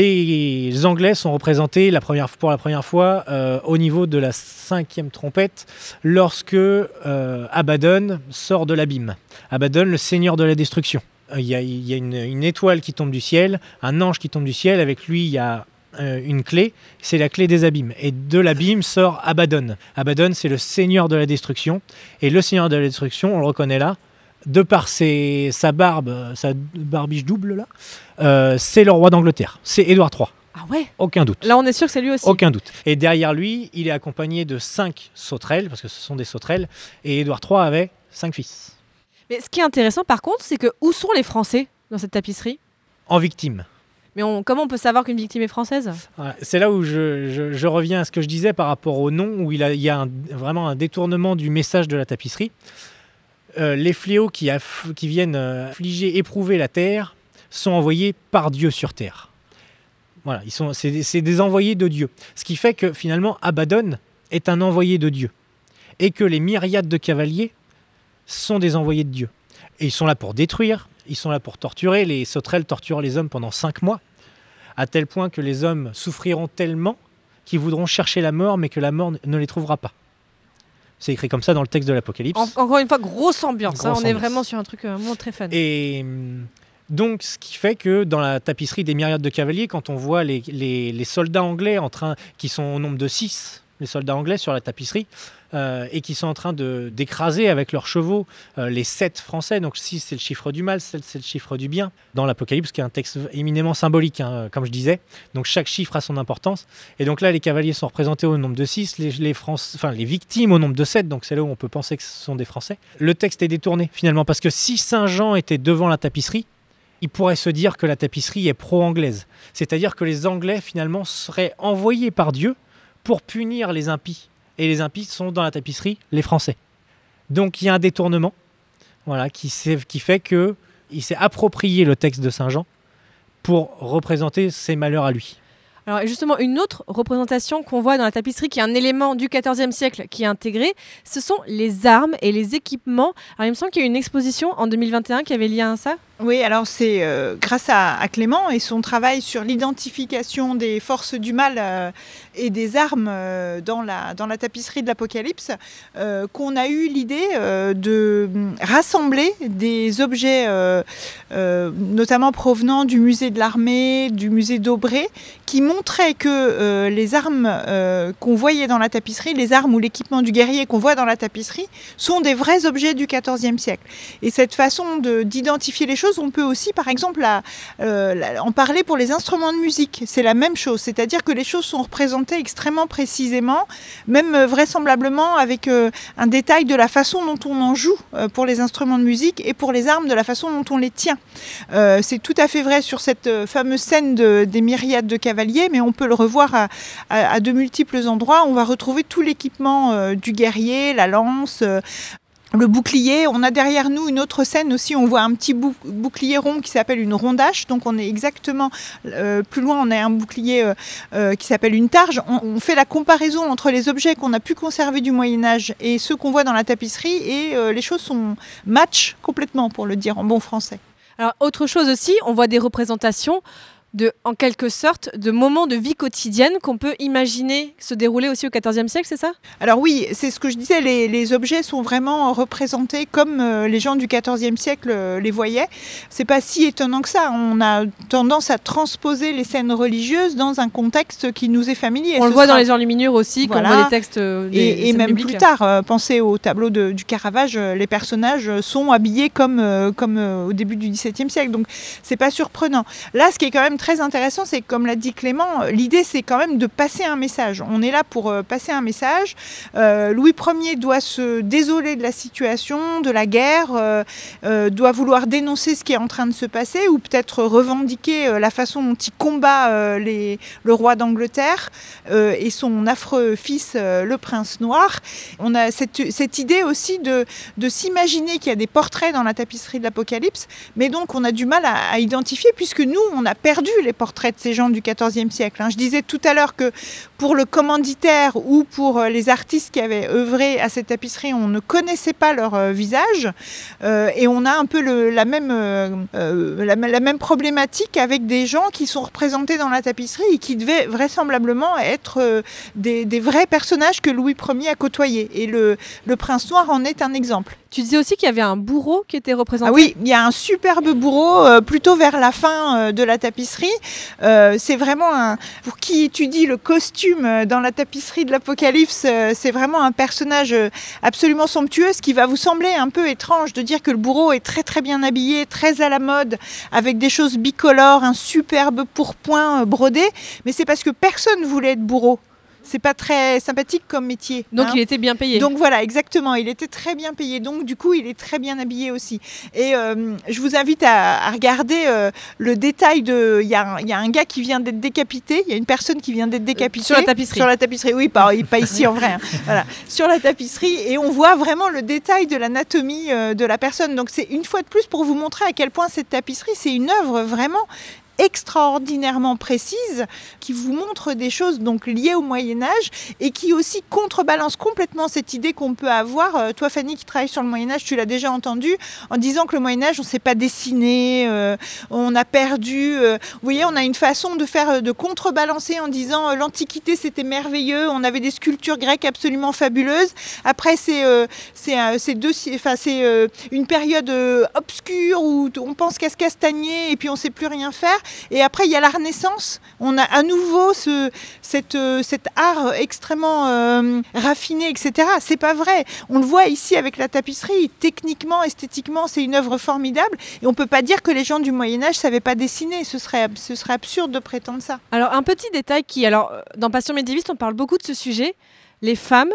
Les Anglais sont représentés la première, pour la première fois euh, au niveau de la cinquième trompette lorsque euh, Abaddon sort de l'abîme. Abaddon, le seigneur de la destruction. Il y a, il y a une, une étoile qui tombe du ciel, un ange qui tombe du ciel, avec lui il y a euh, une clé, c'est la clé des abîmes. Et de l'abîme sort Abaddon. Abaddon, c'est le seigneur de la destruction. Et le seigneur de la destruction, on le reconnaît là, de par ses, sa barbe, sa barbiche double là, euh, c'est le roi d'Angleterre, c'est Édouard trois. Ah ouais ? Aucun doute. Là, on est sûr que c'est lui aussi. Aucun doute. Et derrière lui, il est accompagné de cinq sauterelles, parce que ce sont des sauterelles, et Édouard trois avait cinq fils. Mais ce qui est intéressant, par contre, c'est que où sont les Français dans cette tapisserie ? En victime. Mais on, comment on peut savoir qu'une victime est française ? Voilà. C'est là où je, je, je reviens à ce que je disais par rapport au nom, où il, a, il y a un, vraiment un détournement du message de la tapisserie. Euh, les fléaux qui, aff- qui viennent euh, affliger, éprouver la terre, sont envoyés par Dieu sur terre. Voilà, ils sont, c'est, c'est des envoyés de Dieu. Ce qui fait que finalement, Abaddon est un envoyé de Dieu. Et que les myriades de cavaliers sont des envoyés de Dieu. Et ils sont là pour détruire, ils sont là pour torturer. Les sauterelles torturent les hommes pendant cinq mois, à tel point que les hommes souffriront tellement qu'ils voudront chercher la mort, mais que la mort ne les trouvera pas. C'est écrit comme ça dans le texte de l'Apocalypse. En, encore une fois, grosse ambiance. Grosse hein, on ambiance. est vraiment sur un truc euh, vraiment très fun. Et donc, ce qui fait que dans la tapisserie des myriades de cavaliers, quand on voit les, les, les soldats anglais en train, qui sont au nombre de six, les soldats anglais sur la tapisserie, euh, et qui sont en train de, d'écraser avec leurs chevaux euh, les sept français, donc six c'est le chiffre du mal, sept c'est le chiffre du bien, dans l'Apocalypse, qui est un texte éminemment symbolique, hein, comme je disais, donc chaque chiffre a son importance, et donc là les cavaliers sont représentés au nombre de six, les, les, France, enfin, les victimes au nombre de sept, donc c'est là où on peut penser que ce sont des Français. Le texte est détourné finalement, parce que si Saint Jean était devant la tapisserie, il pourrait se dire que la tapisserie est pro-anglaise, c'est-à-dire que les Anglais finalement seraient envoyés par Dieu pour punir les impies. Et les impies sont dans la tapisserie les Français. Donc il y a un détournement, voilà, qui, qui fait qu'il s'est approprié le texte de Saint Jean pour représenter ses malheurs à lui. Alors justement, une autre représentation qu'on voit dans la tapisserie, qui est un élément du quatorzième siècle qui est intégré, ce sont les armes et les équipements. Alors il me semble qu'il y a eu une exposition en deux mille vingt et un qui avait lié à ça. Oui, alors c'est euh, grâce à, à Clément et son travail sur l'identification des forces du mal euh, et des armes euh, dans, la, dans la tapisserie de l'Apocalypse euh, qu'on a eu l'idée euh, de rassembler des objets, euh, euh, notamment provenant du musée de l'armée, du musée d'Aubray, qui montraient que euh, les armes euh, qu'on voyait dans la tapisserie, les armes ou l'équipement du guerrier qu'on voit dans la tapisserie, sont des vrais objets du quatorzième siècle. Et cette façon de, d'identifier les choses, on peut aussi, par exemple, la, euh, la, en parler pour les instruments de musique. C'est la même chose, c'est-à-dire que les choses sont représentées extrêmement précisément, même euh, vraisemblablement avec euh, un détail de la façon dont on en joue euh, pour les instruments de musique et pour les armes de la façon dont on les tient. Euh, c'est tout à fait vrai sur cette euh, fameuse scène de, des myriades de cavaliers, mais on peut le revoir à, à, à de multiples endroits. On va retrouver tout l'équipement euh, du guerrier, la lance, euh, le bouclier. On a derrière nous une autre scène aussi, on voit un petit bou- bouclier rond qui s'appelle une rondache, donc on est exactement euh, plus loin, on a un bouclier euh, euh, qui s'appelle une targe. On, on fait la comparaison entre les objets qu'on a pu conserver du Moyen-Âge et ceux qu'on voit dans la tapisserie, et euh, les choses sont match complètement, pour le dire en bon français. Alors autre chose aussi, on voit des représentations de, en quelque sorte, de moments de vie quotidienne qu'on peut imaginer se dérouler aussi au quatorzième siècle, c'est ça ? Alors oui, c'est ce que je disais, les, les objets sont vraiment représentés comme euh, les gens du quatorzième siècle euh, les voyaient. C'est pas si étonnant que ça. On a tendance à transposer les scènes religieuses dans un contexte qui nous est familier. On Ce le voit sera... dans les enluminures aussi, voilà. quand on voit les textes euh, des, Et, des et scènes même bibliques. plus tard, euh, pensez au tableau de, du Caravage, euh, les personnages sont habillés comme, euh, comme euh, au début du dix-septième siècle. Donc c'est pas surprenant. Là, ce qui est quand même très intéressant, c'est que, comme l'a dit Clément, l'idée c'est quand même de passer un message. On est là pour euh, passer un message. Euh, Louis Ier doit se désoler de la situation, de la guerre, euh, euh, doit vouloir dénoncer ce qui est en train de se passer, ou peut-être revendiquer euh, la façon dont il combat euh, les, le roi d'Angleterre euh, et son affreux fils, euh, le prince noir. On a cette, cette idée aussi de, de s'imaginer qu'il y a des portraits dans la tapisserie de l'Apocalypse, mais donc on a du mal à, à identifier, puisque nous, on a perdu les portraits de ces gens du quatorzième siècle. Hein. Je disais tout à l'heure que pour le commanditaire ou pour les artistes qui avaient œuvré à cette tapisserie, on ne connaissait pas leur euh, visage, euh, et on a un peu le, la, même, euh, euh, la, la même problématique avec des gens qui sont représentés dans la tapisserie et qui devaient vraisemblablement être euh, des, des vrais personnages que Louis Ier a côtoyés. Et le, le prince noir en est un exemple. Tu disais aussi qu'il y avait un bourreau qui était représenté. Ah oui, il y a un superbe bourreau euh, plutôt vers la fin euh, de la tapisserie. Euh, c'est vraiment un, pour qui étudie le costume euh, dans la tapisserie de l'Apocalypse, euh, c'est vraiment un personnage euh, absolument somptueux, ce qui va vous sembler un peu étrange de dire que le bourreau est très très bien habillé, très à la mode, avec des choses bicolores, un superbe pourpoint euh, brodé, mais c'est parce que personne voulait être bourreau. C'est pas très sympathique comme métier. Donc hein. il était bien payé. Donc voilà, exactement. Il était très bien payé. Donc du coup, il est très bien habillé aussi. Et euh, je vous invite à, à regarder euh, le détail de. Il y, a un, il y a un gars qui vient d'être décapité. Il y a une personne qui vient d'être décapitée. Sur la tapisserie. Sur la tapisserie, oui, pas, pas ici en vrai. Hein. Voilà. Sur la tapisserie. Et on voit vraiment le détail de l'anatomie euh, de la personne. Donc c'est une fois de plus pour vous montrer à quel point cette tapisserie, c'est une œuvre vraiment extraordinairement précise, qui vous montre des choses donc liées au Moyen-Âge et qui aussi contrebalance complètement cette idée qu'on peut avoir. Euh, toi, Fanny, qui travaille sur le Moyen-Âge, tu l'as déjà entendu, en disant que le Moyen-Âge, on ne sait pas dessiner, euh, on a perdu. Euh, vous voyez, on a une façon de faire, de contrebalancer en disant euh, l'Antiquité, c'était merveilleux, on avait des sculptures grecques absolument fabuleuses. Après, c'est, euh, c'est, euh, c'est, deux, enfin, c'est euh, une période euh, obscure où on pense qu'à se castagner et puis on ne sait plus rien faire. Et après, il y a la Renaissance. On a à nouveau ce, cette, euh, cet art extrêmement euh, raffiné, et cetera. C'est pas vrai. On le voit ici avec la tapisserie. Techniquement, esthétiquement, c'est une œuvre formidable. Et on peut pas dire que les gens du Moyen-Âge savaient pas dessiner. Ce serait, ce serait absurde de prétendre ça. Alors, un petit détail qui... Alors, dans Passion médiéviste, on parle beaucoup de ce sujet. Les femmes,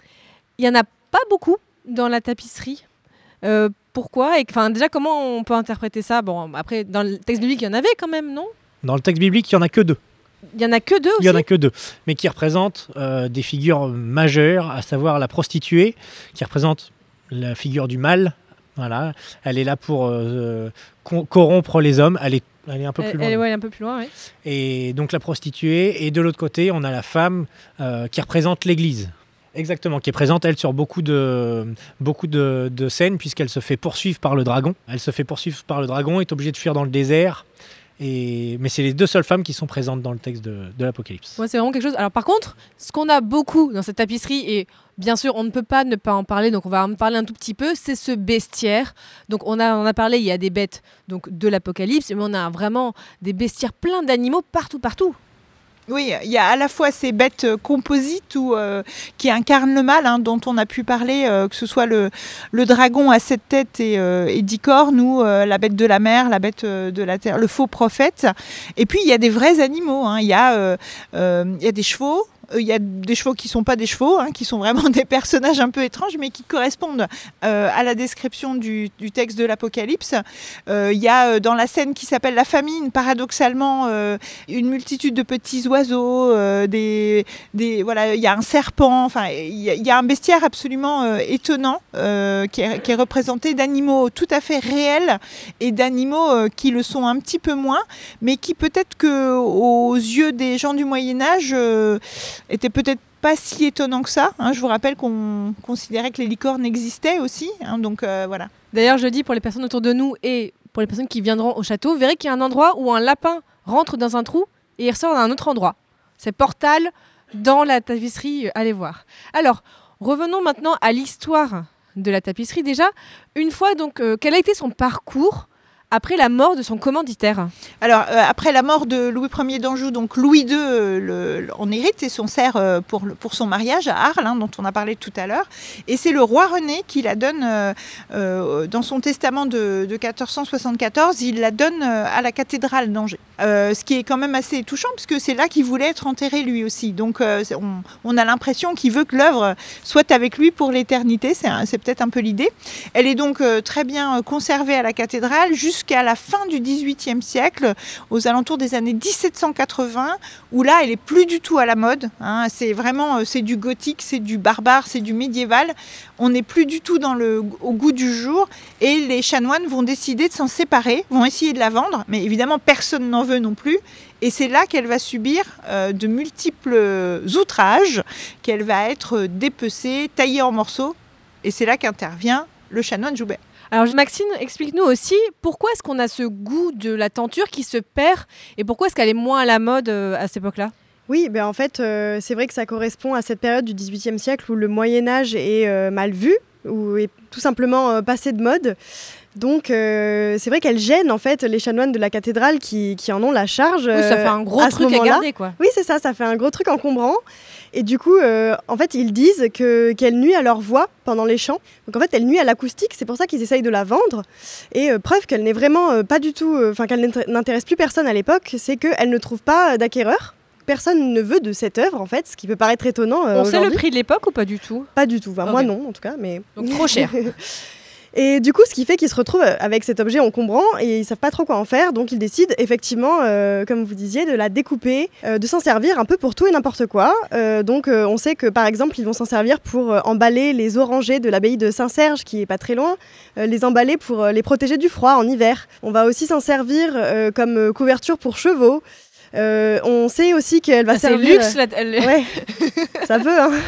il y en a pas beaucoup dans la tapisserie. Euh, pourquoi et enfin déjà comment on peut interpréter ça? Bon, après dans le texte biblique il y en avait quand même, non? Dans le texte biblique il y en a que deux. Il y en a que deux aussi. Il y en a que deux, mais qui représentent euh, des figures majeures, à savoir la prostituée, qui représente la figure du mal. Voilà, elle est là pour euh, co- corrompre les hommes. Elle est Elle est un peu elle, plus loin. Elle, ouais, un peu plus loin, oui. Et donc la prostituée, et de l'autre côté, on a la femme euh, qui représente l'Église. Exactement, qui est présente, elle, sur beaucoup de, beaucoup de, de scènes, puisqu'elle se fait poursuivre par le dragon. Elle se fait poursuivre par le dragon, est obligée de fuir dans le désert. Et... Mais c'est les deux seules femmes qui sont présentes dans le texte de, de l'Apocalypse. Ouais, c'est vraiment quelque chose. Alors par contre, ce qu'on a beaucoup dans cette tapisserie, et bien sûr, on ne peut pas ne pas en parler, donc on va en parler un tout petit peu, c'est ce bestiaire. Donc on a, on a parlé, il y a des bêtes donc, de l'Apocalypse, mais on a vraiment des bestiaires pleins d'animaux partout, partout. Oui, il y a à la fois ces bêtes composites ou, euh, qui incarnent le mal, hein, dont on a pu parler, euh, que ce soit le, le dragon à sept têtes et, euh, et dix cornes, ou euh, la bête de la mer, la bête de la terre, le faux prophète. Et puis, il y a des vrais animaux. Hein. Il y a, euh, euh, il y a des chevaux. Il y a des chevaux qui ne sont pas des chevaux, hein, qui sont vraiment des personnages un peu étranges, mais qui correspondent euh, à la description du, du texte de l'Apocalypse. Euh, il y a euh, dans la scène qui s'appelle la famine, paradoxalement, euh, une multitude de petits oiseaux, euh, des, des, voilà, il y a un serpent, enfin, il y, il y a un bestiaire absolument euh, étonnant euh, qui, est, qui est représenté d'animaux tout à fait réels et d'animaux euh, qui le sont un petit peu moins, mais qui peut-être qu'aux yeux des gens du Moyen-Âge, euh, était peut-être pas si étonnant que ça. Hein. Je vous rappelle qu'on considérait que les licornes existaient aussi. Hein, donc euh, voilà. D'ailleurs, je dis pour les personnes autour de nous et pour les personnes qui viendront au château, vous verrez qu'il y a un endroit où un lapin rentre dans un trou et il ressort dans un autre endroit. C'est Portal dans la tapisserie. Allez voir. Alors, revenons maintenant à l'histoire de la tapisserie. Déjà, une fois, donc, euh, quel a été son parcours après la mort de son commanditaire. Alors, euh, après la mort de Louis Ier d'Anjou, donc Louis deux euh, le, le, en hérite et son sert euh, pour, pour son mariage à Arles, hein, dont on a parlé tout à l'heure. Et c'est le roi René qui la donne, euh, euh, dans son testament de, de quatorze cent soixante-quatorze, il la donne euh, à la cathédrale d'Angers. Euh, ce qui est quand même assez touchant, puisque c'est là qu'il voulait être enterré lui aussi. Donc, euh, on, on a l'impression qu'il veut que l'œuvre soit avec lui pour l'éternité. C'est, un, c'est peut-être un peu l'idée. Elle est donc euh, très bien conservée à la cathédrale jusqu'à la fin du dix-huitième siècle, aux alentours des années dix-sept cent quatre-vingts, où là, elle est plus du tout à la mode. Hein. C'est vraiment, c'est du gothique, c'est du barbare, c'est du médiéval. On n'est plus du tout dans le, au goût du jour, et les chanoines vont décider de s'en séparer, vont essayer de la vendre, mais évidemment, personne n'en veut non plus. Et c'est là qu'elle va subir euh, de multiples outrages, qu'elle va être dépecée, taillée en morceaux, et c'est là qu'intervient le chanoine Joubert. Alors Maxine, explique-nous aussi pourquoi est-ce qu'on a ce goût de la tenture qui se perd et pourquoi est-ce qu'elle est moins à la mode euh, à cette époque-là ? Oui, ben en fait, euh, c'est vrai que ça correspond à cette période du dix-huitième siècle où le Moyen-Âge est euh, mal vu, ou est tout simplement euh, passé de mode. Donc euh, c'est vrai qu'elle gêne en fait les chanoines de la cathédrale qui, qui en ont la charge. Oui, ça fait un gros à truc à garder, quoi. Oui, c'est ça, ça fait un gros truc encombrant. Et du coup, euh, en fait, ils disent que, qu'elle nuit à leur voix pendant les chants. Donc en fait, elle nuit à l'acoustique, c'est pour ça qu'ils essayent de la vendre. Et euh, preuve qu'elle n'est vraiment euh, pas du tout, enfin euh, qu'elle n'intéresse plus personne à l'époque, c'est qu'elle ne trouve pas d'acquéreur. Personne ne veut de cette œuvre, en fait, ce qui peut paraître étonnant euh, On sait aujourd'hui. le prix de l'époque ou pas du tout ? Pas du tout, enfin, okay. Moi non, en tout cas. Mais... Donc trop cher. Et du coup, ce qui fait qu'ils se retrouvent avec cet objet encombrant et ils ne savent pas trop quoi en faire. Donc ils décident effectivement, euh, comme vous disiez, de la découper, euh, de s'en servir un peu pour tout et n'importe quoi. Euh, donc euh, on sait que par exemple, ils vont s'en servir pour euh, emballer les orangers de l'abbaye de Saint-Serge, qui est pas très loin, euh, les emballer pour euh, les protéger du froid en hiver. On va aussi s'en servir euh, comme couverture pour chevaux. Euh, on sait aussi qu'elle va ah, servir... C'est luxe, là. Elle... Ouais, ça peut, hein.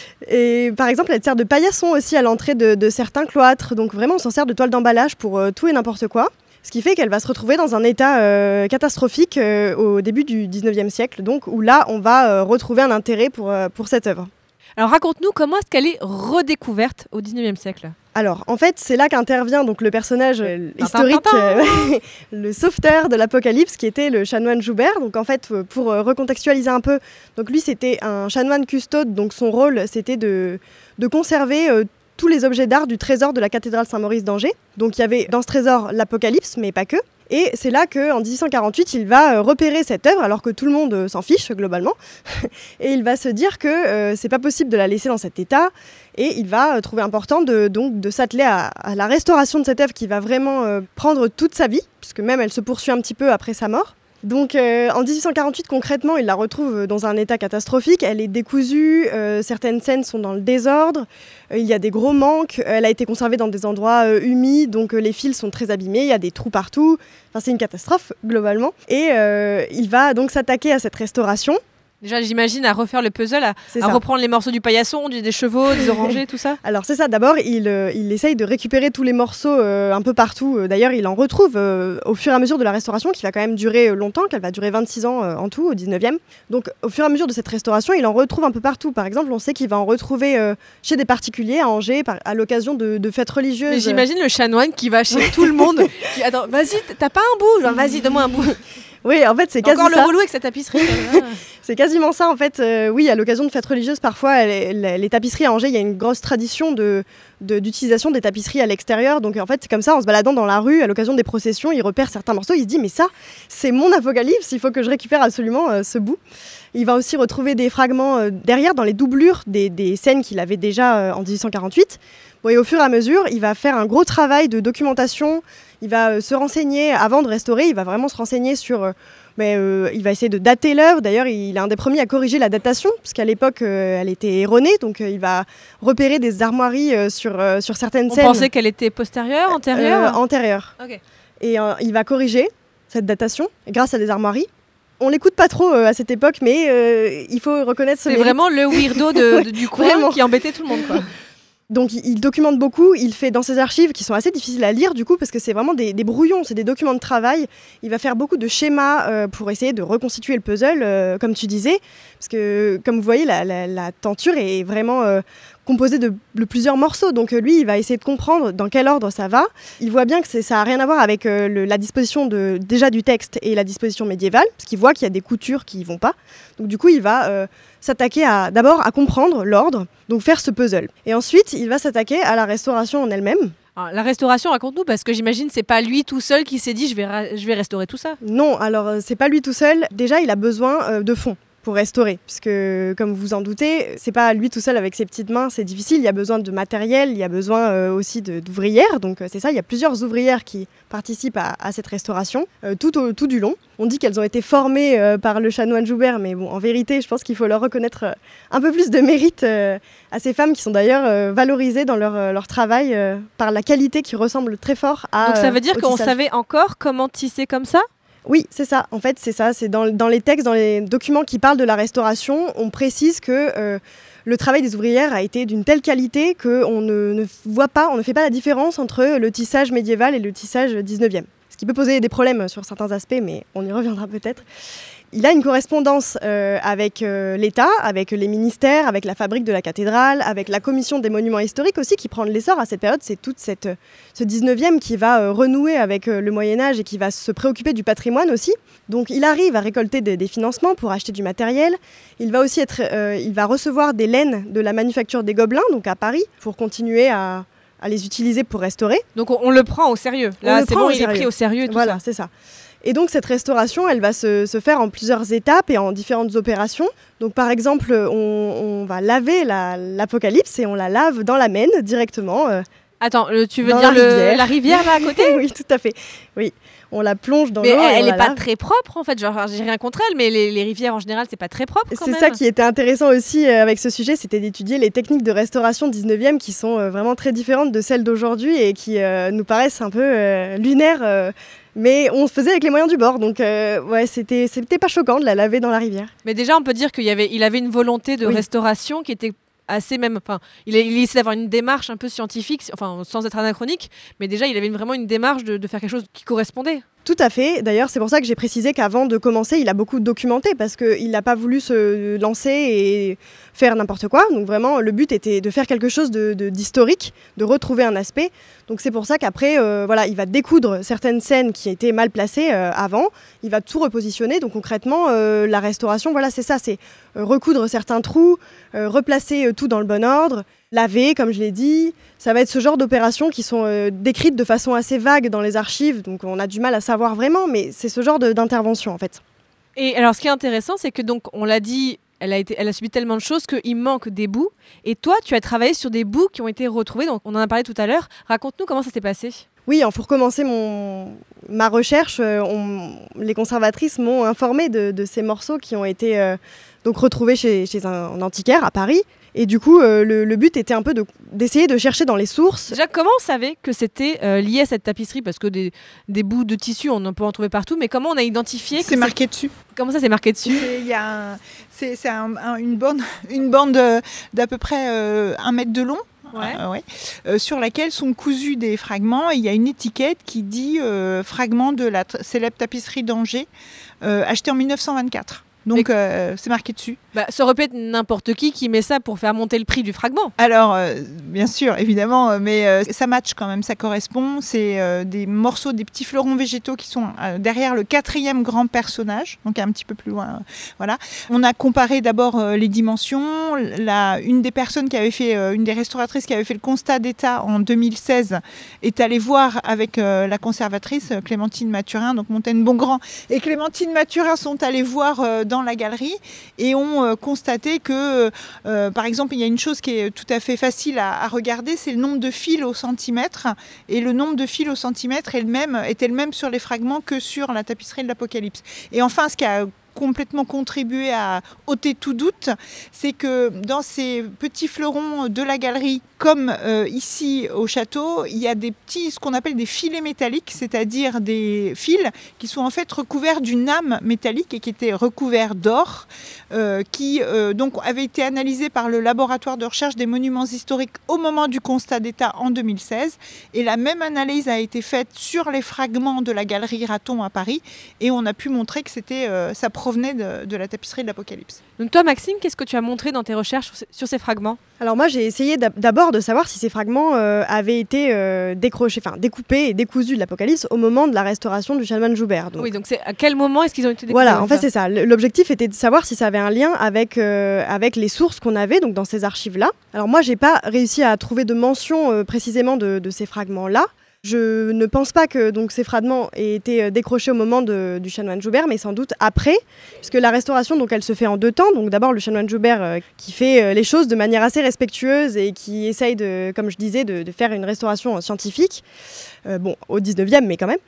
Et par exemple, elle sert de paillasson aussi à l'entrée de, de certains cloîtres. Donc vraiment, on s'en sert de toile d'emballage pour euh, tout et n'importe quoi. Ce qui fait qu'elle va se retrouver dans un état euh, catastrophique euh, au début du dix-neuvième siècle, donc où là, on va euh, retrouver un intérêt pour, euh, pour cette œuvre. Alors raconte-nous comment est-ce qu'elle est redécouverte au dix-neuvième siècle ? Alors, en fait, c'est là qu'intervient donc le personnage euh, historique, euh, le sauveteur de l'Apocalypse, qui était le chanoine Joubert. Donc, en fait, pour euh, recontextualiser un peu, donc lui, c'était un chanoine custode. Donc, son rôle, c'était de, de conserver euh, tous les objets d'art du trésor de la cathédrale Saint-Maurice d'Angers. Donc, il y avait dans ce trésor l'Apocalypse, mais pas que. Et c'est là qu'en dix-huit cent quarante-huit, il va repérer cette œuvre, alors que tout le monde s'en fiche, globalement. Et il va se dire que euh, c'est pas possible de la laisser dans cet état. Et il va trouver important de, donc, de s'atteler à, à la restauration de cette œuvre qui va vraiment euh, prendre toute sa vie, puisque même elle se poursuit un petit peu après sa mort. Donc euh, en dix-huit cent quarante-huit, concrètement, il la retrouve dans un état catastrophique. Elle est décousue, euh, certaines scènes sont dans le désordre, euh, il y a des gros manques, elle a été conservée dans des endroits euh, humides, donc euh, les fils sont très abîmés, il y a des trous partout. Enfin, c'est une catastrophe, globalement. Et euh, il va donc s'attaquer à cette restauration. Déjà, j'imagine à refaire le puzzle, à, à reprendre les morceaux du paillasson, du, des chevaux, des orangers, tout ça. Alors c'est ça, d'abord, il, euh, il essaye de récupérer tous les morceaux euh, un peu partout. D'ailleurs, il en retrouve euh, au fur et à mesure de la restauration, qui va quand même durer longtemps, qu'elle va durer vingt-six ans euh, en tout, au dix-neuvième. Donc au fur et à mesure de cette restauration, il en retrouve un peu partout. Par exemple, on sait qu'il va en retrouver euh, chez des particuliers à Angers, par, à l'occasion de, de fêtes religieuses. Mais j'imagine le chanoine qui va chez tout le monde. Qui, attends, vas-y, t'as pas un bout Genre, vas-y, donne-moi un bout. Oui, en fait, c'est quasi Encore ça. le relou avec sa tapisserie. C'est quasiment ça, en fait. Euh, oui, à l'occasion de fêtes religieuses, parfois, les, les, les tapisseries à Angers, il y a une grosse tradition de, de, d'utilisation des tapisseries à l'extérieur. Donc, en fait, c'est comme ça, en se baladant dans la rue, à l'occasion des processions, il repère certains morceaux, il se dit, mais ça, c'est mon Apocalypse, il faut que je récupère absolument euh, ce bout. Il va aussi retrouver des fragments euh, derrière, dans les doublures des, des scènes qu'il avait déjà euh, en dix-huit cent quarante-huit. Bon, et au fur et à mesure, il va faire un gros travail de documentation. Il va euh, se renseigner, avant de restaurer, il va vraiment se renseigner sur... Euh, mais, euh, il va essayer de dater l'œuvre. D'ailleurs, il est un des premiers à corriger la datation, puisqu'à l'époque, euh, elle était erronée. Donc, euh, il va repérer des armoiries euh, sur, euh, sur certaines On scènes. On pensait qu'elle était postérieure, antérieure euh, Antérieure. Okay. Et euh, il va corriger cette datation grâce à des armoiries. On l'écoute pas trop euh, à cette époque, mais euh, il faut reconnaître ce C'est mérite. vraiment le weirdo de, de, du coin Vraiment. Qui embêtait tout le monde, quoi. Donc il, il documente beaucoup, il fait dans ses archives qui sont assez difficiles à lire du coup parce que c'est vraiment des, des brouillons, c'est des documents de travail. Il va faire beaucoup de schémas euh, pour essayer de reconstituer le puzzle, euh, comme tu disais, parce que comme vous voyez la, la, la tenture est vraiment euh, composé de, de plusieurs morceaux. Donc euh, lui, il va essayer de comprendre dans quel ordre ça va. Il voit bien que c'est, ça n'a rien à voir avec euh, le, la disposition de, déjà du texte et la disposition médiévale, parce qu'il voit qu'il y a des coutures qui ne vont pas. Donc du coup, il va euh, s'attaquer à, d'abord à comprendre l'ordre, donc faire ce puzzle. Et ensuite, il va s'attaquer à la restauration en elle-même. Alors, la restauration, raconte-nous, parce que j'imagine c'est pas lui tout seul qui s'est dit je vais, ra- je vais restaurer tout ça. Non, alors euh, c'est pas lui tout seul. Déjà, il a besoin euh, de fonds pour restaurer, puisque comme vous en doutez, c'est pas lui tout seul avec ses petites mains, c'est difficile, il y a besoin de matériel, il y a besoin euh, aussi de, d'ouvrières, donc euh, c'est ça, il y a plusieurs ouvrières qui participent à, à cette restauration, euh, tout, au, tout du long. On dit qu'elles ont été formées euh, par le chanoine Joubert, mais bon, en vérité, je pense qu'il faut leur reconnaître euh, un peu plus de mérite euh, à ces femmes qui sont d'ailleurs euh, valorisées dans leur, euh, leur travail euh, par la qualité qui ressemble très fort à... Donc ça veut dire euh, qu'on tissage. savait encore comment tisser comme ça ? Oui, c'est ça. En fait, c'est ça. C'est dans, dans les textes, dans les documents qui parlent de la restauration, on précise que euh, le travail des ouvrières a été d'une telle qualité qu'on ne, ne voit pas, on ne fait pas la différence entre le tissage médiéval et le tissage dix-neuvième. Ce qui peut poser des problèmes sur certains aspects, mais on y reviendra peut-être. Il a une correspondance euh, avec euh, l'État, avec les ministères, avec la fabrique de la cathédrale, avec la commission des monuments historiques aussi, qui prend de l'essor à cette période. C'est tout cette, ce dix-neuvième qui va euh, renouer avec euh, le Moyen-Âge et qui va se préoccuper du patrimoine aussi. Donc il arrive à récolter des, des financements pour acheter du matériel. Il va aussi être, euh, il va recevoir des laines de la manufacture des Gobelins, donc à Paris, pour continuer à, à les utiliser pour restaurer. Donc on, on le prend au sérieux. Là, On le c'est prend bon, au il sérieux. est pris au sérieux et tout Voilà, ça. c'est ça. Et donc cette restauration, elle va se, se faire en plusieurs étapes et en différentes opérations. Donc par exemple, on, on va laver la, l'Apocalypse et on la lave dans la Maine directement. Euh, Attends, le, tu veux dans dire la le- rivière. la rivière là à côté ? Oui, tout à fait. Oui, on la plonge dans Mais l'eau. et elle on n'est la pas lave. très propre en fait. Genre, j'ai rien contre elle, mais les, les rivières en général, c'est pas très propre quand C'est même. ça qui était intéressant aussi euh, avec ce sujet, c'était d'étudier les techniques de restauration dix-neuvième qui sont euh, vraiment très différentes de celles d'aujourd'hui et qui euh, nous paraissent un peu euh, lunaires. euh, mais on se faisait avec les moyens du bord, donc euh, ouais, c'était, c'était pas choquant de la laver dans la rivière. Mais déjà, on peut dire qu'il y avait, il avait une volonté de Oui. restauration qui était assez même. Enfin, il, il essayait d'avoir une démarche un peu scientifique, enfin, sans être anachronique, mais déjà, il avait une- vraiment une démarche de, de faire quelque chose qui correspondait. Tout à fait. D'ailleurs, c'est pour ça que j'ai précisé qu'avant de commencer, il a beaucoup documenté parce qu'il n'a pas voulu se lancer et faire n'importe quoi. Donc vraiment, le but était de faire quelque chose de, de- d'historique, de retrouver un aspect. Donc c'est pour ça qu'après, euh, voilà, il va découdre certaines scènes qui étaient mal placées euh, avant. Il va tout repositionner. Donc concrètement, euh, la restauration, voilà, c'est ça, c'est euh, recoudre certains trous, euh, replacer euh, tout dans le bon ordre, laver, comme je l'ai dit. Ça va être ce genre d'opérations qui sont euh, décrites de façon assez vague dans les archives, donc on a du mal à savoir vraiment, mais c'est ce genre de- d'intervention en fait. Et alors, ce qui est intéressant, c'est que donc, on l'a dit, elle a, été, elle a subi tellement de choses qu'il manque des bouts. Et toi, tu as travaillé sur des bouts qui ont été retrouvés. Donc, on en a parlé tout à l'heure. Raconte-nous comment ça s'est passé. Oui, hein, pour commencer mon, ma recherche, euh, on- les conservatrices m'ont informé de, de ces morceaux qui ont été euh, donc retrouvés chez, chez un, un antiquaire à Paris. Et du coup, euh, le, le but était un peu de, d'essayer de chercher dans les sources. Déjà, comment on savait que c'était euh, lié à cette tapisserie ? Parce que des, des bouts de tissu, on en peut en trouver partout. Mais comment on a identifié que C'est marqué dessus. Comment ça, c'est marqué dessus ? C'est- Il y a un- c'est, c'est un- un- une bande, une bande euh, d'à peu près euh, un mètre de long. Ouais. Euh, ouais, euh, sur laquelle sont cousus des fragments et il y a une étiquette qui dit euh, fragment de la t- célèbre tapisserie d'Angers euh, achetée en mille neuf cent vingt-quatre. Donc euh, c'est marqué dessus. Bah, ça aurait pu être n'importe qui qui met ça pour faire monter le prix du fragment. Alors, euh, bien sûr, évidemment, euh, mais euh, ça match quand même, ça correspond. C'est euh, des morceaux, des petits fleurons végétaux qui sont euh, derrière le quatrième grand personnage, donc un petit peu plus loin. euh, voilà. On a comparé d'abord euh, les dimensions. La, une des personnes qui avait fait, euh, une des restauratrices qui avait fait le constat d'état en deux mille seize est allée voir avec euh, la conservatrice euh, Clémentine Mathurin, donc Montaigne-Bongrand, et Clémentine Mathurin sont allées voir euh, dans la galerie et ont euh, constaté que, euh, par exemple, il y a une chose qui est tout à fait facile à, à regarder, c'est le nombre de fils au centimètre. Et le nombre de fils au centimètre est le même, était le même sur les fragments que sur la tapisserie de l'Apocalypse. Et enfin, ce qui a complètement contribué à ôter tout doute, c'est que dans ces petits fleurons de la galerie, comme euh, ici au château, il y a des petits, ce qu'on appelle des filets métalliques, c'est-à-dire des fils qui sont en fait recouverts d'une âme métallique et qui étaient recouverts d'or, euh, qui euh, donc avaient été analysés par le laboratoire de recherche des monuments historiques au moment du constat d'état en deux mille seize. Et la même analyse a été faite sur les fragments de la galerie Raton à Paris et on a pu montrer que c'était, euh, ça provenait provenaient de, de la tapisserie de l'Apocalypse. Donc toi, Maxime, qu'est-ce que tu as montré dans tes recherches sur ces, sur ces fragments ? Alors moi, j'ai essayé d'abord de savoir si ces fragments euh, avaient été euh, décrochés, enfin découpés et décousus de l'Apocalypse au moment de la restauration du chanoine Joubert. Donc, oui, donc c'est à quel moment est-ce qu'ils ont été découpés ? Voilà, en fait c'est ça. L'objectif était de savoir si ça avait un lien avec, euh, avec les sources qu'on avait donc dans ces archives-là. Alors moi, j'ai pas réussi à trouver de mention euh, précisément de, de ces fragments-là. Je ne pense pas que donc, ces fragments aient été décrochés au moment de, du chanoine Joubert, mais sans doute après, puisque la restauration, donc, elle se fait en deux temps. Donc d'abord le chanoine Joubert euh, qui fait euh, les choses de manière assez respectueuse et qui essaye, de, comme je disais, de, de faire une restauration euh, scientifique, euh, bon, au dix-neuvième, mais quand même.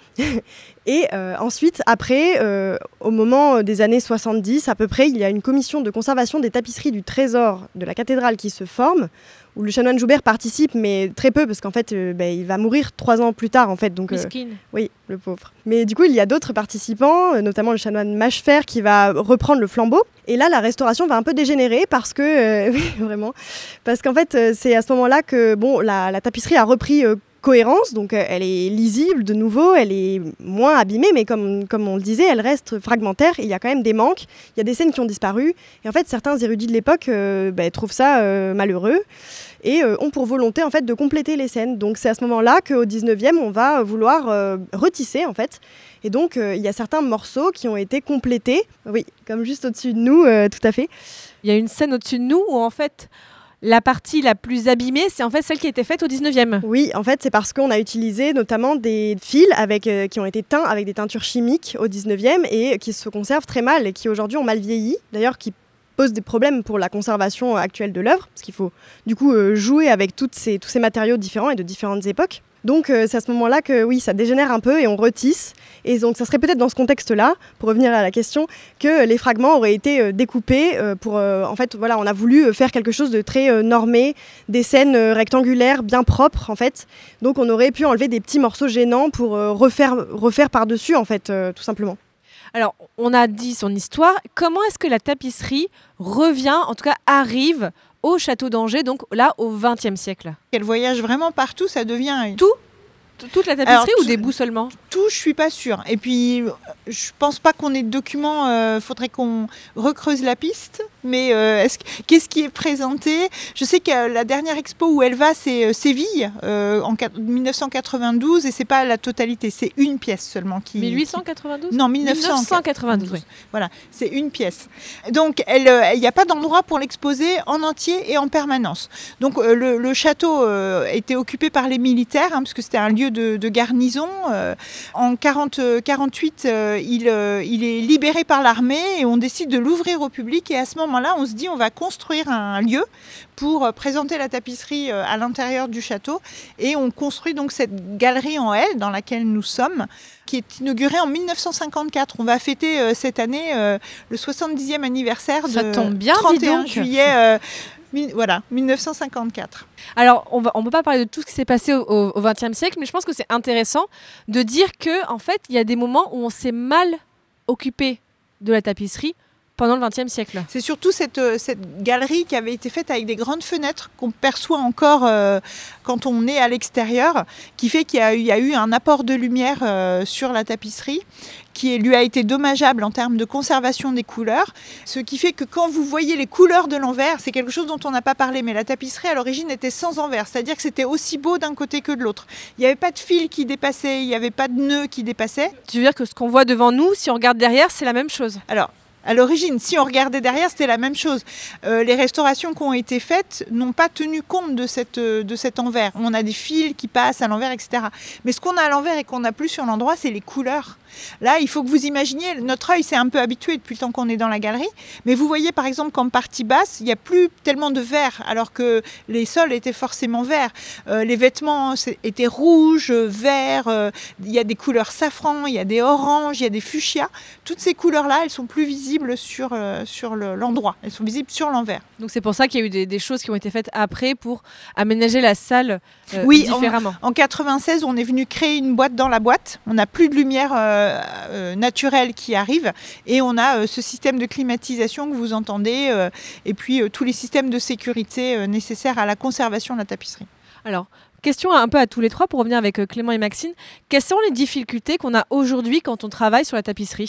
Et euh, ensuite, après, euh, au moment des années soixante-dix à peu près, il y a une commission de conservation des tapisseries du trésor de la cathédrale qui se forme, où le chanoine Joubert participe, mais très peu, parce qu'en fait, euh, bah, il va mourir trois ans plus tard, en fait. Donc, euh, oui, le pauvre. Mais du coup, il y a d'autres participants, euh, notamment le chanoine Machefer, qui va reprendre le flambeau. Et là, la restauration va un peu dégénérer, parce que, euh, oui, vraiment, parce qu'en fait, euh, c'est à ce moment-là que, bon, la, la tapisserie a repris euh, cohérence, donc euh, elle est lisible de nouveau, elle est moins abîmée, mais comme, comme on le disait, elle reste fragmentaire, il y a quand même des manques, il y a des scènes qui ont disparu, et en fait certains érudits de l'époque euh, bah, trouvent ça euh, malheureux, et euh, ont pour volonté en fait de compléter les scènes. Donc c'est à ce moment-là qu'au dix-neuvième, on va vouloir euh, retisser en fait, et donc euh, il y a certains morceaux qui ont été complétés, oui, comme juste au-dessus de nous, euh, tout à fait. Il y a une scène au-dessus de nous où en fait la partie la plus abîmée, c'est en fait celle qui a été faite au dix-neuvième. Oui, en fait, c'est parce qu'on a utilisé notamment des fils avec, euh, qui ont été teints avec des teintures chimiques au dix-neuvième et qui se conservent très mal et qui aujourd'hui ont mal vieilli, d'ailleurs qui posent des problèmes pour la conservation actuelle de l'œuvre, parce qu'il faut du coup euh, jouer avec toutes ces, tous ces matériaux différents et de différentes époques. Donc euh, c'est à ce moment-là que oui, ça dégénère un peu et on retisse. Et donc ça serait peut-être dans ce contexte-là, pour revenir à la question, que les fragments auraient été euh, découpés euh, pour... Euh, en fait, voilà, on a voulu faire quelque chose de très euh, normé, des scènes euh, rectangulaires, bien propres, en fait. Donc on aurait pu enlever des petits morceaux gênants pour euh, refaire, refaire par-dessus, en fait, euh, tout simplement. Alors, on a dit son histoire. Comment est-ce que la tapisserie revient, en tout cas arrive au château d'Angers, donc là, au vingtième siècle? Elle voyage vraiment partout, ça devient... Tout ? Toute la tapisserie. Alors, ou tout, des bouts seulement? Tout, je suis pas sûre. Et puis, je pense pas qu'on ait de documents. Il euh, faudrait qu'on recreuse la piste. Mais euh, est-ce, qu'est-ce qui est présenté? Je sais que la dernière expo où elle va, c'est euh, Séville, euh, en dix-neuf cent quatre-vingt-douze, et c'est pas la totalité, c'est une pièce seulement qui. mille huit cent quatre-vingt-douze qui... Non, dix-neuf cent quatre-vingt-douze. Oui. Voilà, c'est une pièce. Donc, il euh, n'y a pas d'endroit pour l'exposer en entier et en permanence. Donc, euh, le, le château euh, était occupé par les militaires, hein, parce que c'était un lieu de, de garnison. Euh, en quarante, quarante-huit, euh, il, euh, il est libéré par l'armée et on décide de l'ouvrir au public. Et à ce moment-là, on se dit on va construire un lieu pour euh, présenter la tapisserie euh, à l'intérieur du château. Et on construit donc cette galerie en L dans laquelle nous sommes, qui est inaugurée en mille neuf cent cinquante-quatre. On va fêter euh, cette année euh, le soixante-dixième anniversaire Ça de tombe bien, trente et un dis donc. juillet. Euh, Voilà, mille neuf cent cinquante-quatre. Alors, on ne on peut pas parler de tout ce qui s'est passé au, au, au vingtième siècle, mais je pense que c'est intéressant de dire qu'en en fait, il y a des moments où on s'est mal occupé de la tapisserie pendant le vingtième siècle. C'est surtout cette, cette galerie qui avait été faite avec des grandes fenêtres qu'on perçoit encore euh, quand on est à l'extérieur, qui fait qu'il y a, il y a eu un apport de lumière euh, sur la tapisserie qui lui a été dommageable en termes de conservation des couleurs, ce qui fait que quand vous voyez les couleurs de l'envers, c'est quelque chose dont on n'a pas parlé, mais la tapisserie à l'origine était sans envers, c'est-à-dire que c'était aussi beau d'un côté que de l'autre. Il n'y avait pas de fil qui dépassait, il n'y avait pas de nœud qui dépassait. Tu veux dire que ce qu'on voit devant nous, si on regarde derrière, c'est la même chose? Alors, à l'origine, si on regardait derrière, c'était la même chose. Euh, les restaurations qui ont été faites n'ont pas tenu compte de, cette, de cet envers. On a des fils qui passent à l'envers, et cetera. Mais ce qu'on a à l'envers et qu'on n'a plus sur l'endroit, c'est les couleurs. Là, il faut que vous imaginiez, notre œil s'est un peu habitué depuis le temps qu'on est dans la galerie, mais vous voyez par exemple qu'en partie basse, il n'y a plus tellement de vert, alors que les sols étaient forcément verts. Euh, les vêtements étaient rouges, verts, euh, il y a des couleurs safran, il y a des oranges, il y a des fuchsias. Toutes ces couleurs-là, elles sont plus visibles sur, euh, sur le, l'endroit, elles sont visibles sur l'envers. Donc c'est pour ça qu'il y a eu des, des choses qui ont été faites après pour aménager la salle euh, oui, différemment. En, en quatre-vingt-seize, on est venu créer une boîte dans la boîte, on n'a plus de lumière euh, Euh, naturel qui arrive et on a euh, ce système de climatisation que vous entendez euh, et puis euh, tous les systèmes de sécurité euh, nécessaires à la conservation de la tapisserie. Alors, question un peu à tous les trois pour revenir avec euh, Clément et Maxine. Quelles sont les difficultés qu'on a aujourd'hui quand on travaille sur la tapisserie ?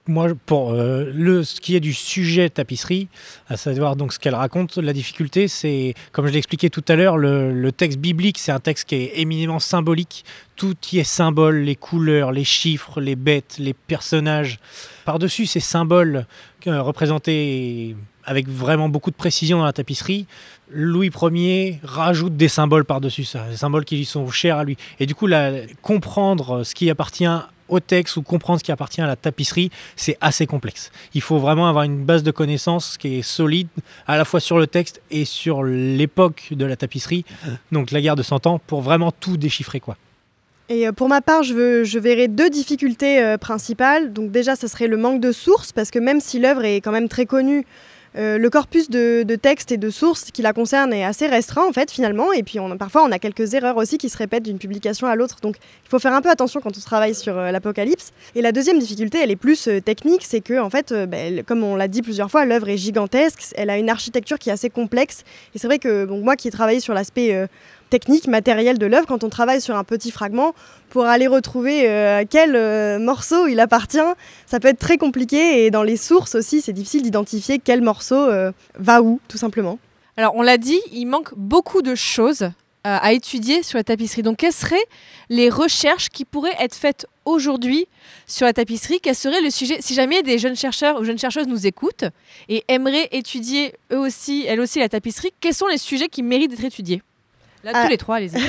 moi, pour euh, le, ce qui est du sujet tapisserie, à savoir donc ce qu'elle raconte, la difficulté, c'est, comme je l'ai expliqué tout à l'heure, le, le texte biblique, c'est un texte qui est éminemment symbolique. Tout y est symbole, les couleurs, les chiffres, les bêtes, les personnages. Par-dessus ces symboles euh, représentés avec vraiment beaucoup de précision dans la tapisserie, Louis Ier rajoute des symboles par-dessus ça, des symboles qui lui sont chers à lui. Et du coup, la, comprendre ce qui appartient au texte ou comprendre ce qui appartient à la tapisserie, c'est assez complexe. Il faut vraiment avoir une base de connaissances qui est solide, à la fois sur le texte et sur l'époque de la tapisserie, donc la guerre de Cent Ans, pour vraiment tout déchiffrer, quoi. Et pour ma part, je, veux, je verrai deux difficultés euh, principales. Donc déjà, ce serait le manque de sources, parce que même si l'œuvre est quand même très connue, Euh, le corpus de, de textes et de sources qui la concerne est assez restreint en fait finalement, et puis on, parfois on a quelques erreurs aussi qui se répètent d'une publication à l'autre, donc il faut faire un peu attention quand on travaille sur euh, l'Apocalypse. Et la deuxième difficulté, elle est plus euh, technique, c'est que en fait, euh, bah, elle, comme on l'a dit plusieurs fois, l'œuvre est gigantesque, elle a une architecture qui est assez complexe, et c'est vrai que bon, moi qui ai travaillé sur l'aspect euh, technique, matériel de l'œuvre, quand on travaille sur un petit fragment, pour aller retrouver euh, à quel euh, morceau il appartient, ça peut être très compliqué, et dans les sources aussi, c'est difficile d'identifier quel morceau euh, va où, tout simplement. Alors on l'a dit, il manque beaucoup de choses euh, à étudier sur la tapisserie. Donc quelles seraient les recherches qui pourraient être faites aujourd'hui sur la tapisserie? Quel serait le sujet, si jamais des jeunes chercheurs ou jeunes chercheuses nous écoutent et aimeraient étudier eux aussi, elles aussi la tapisserie, quels sont les sujets qui méritent d'être étudiés? Là, ah. tous les trois, allez-y.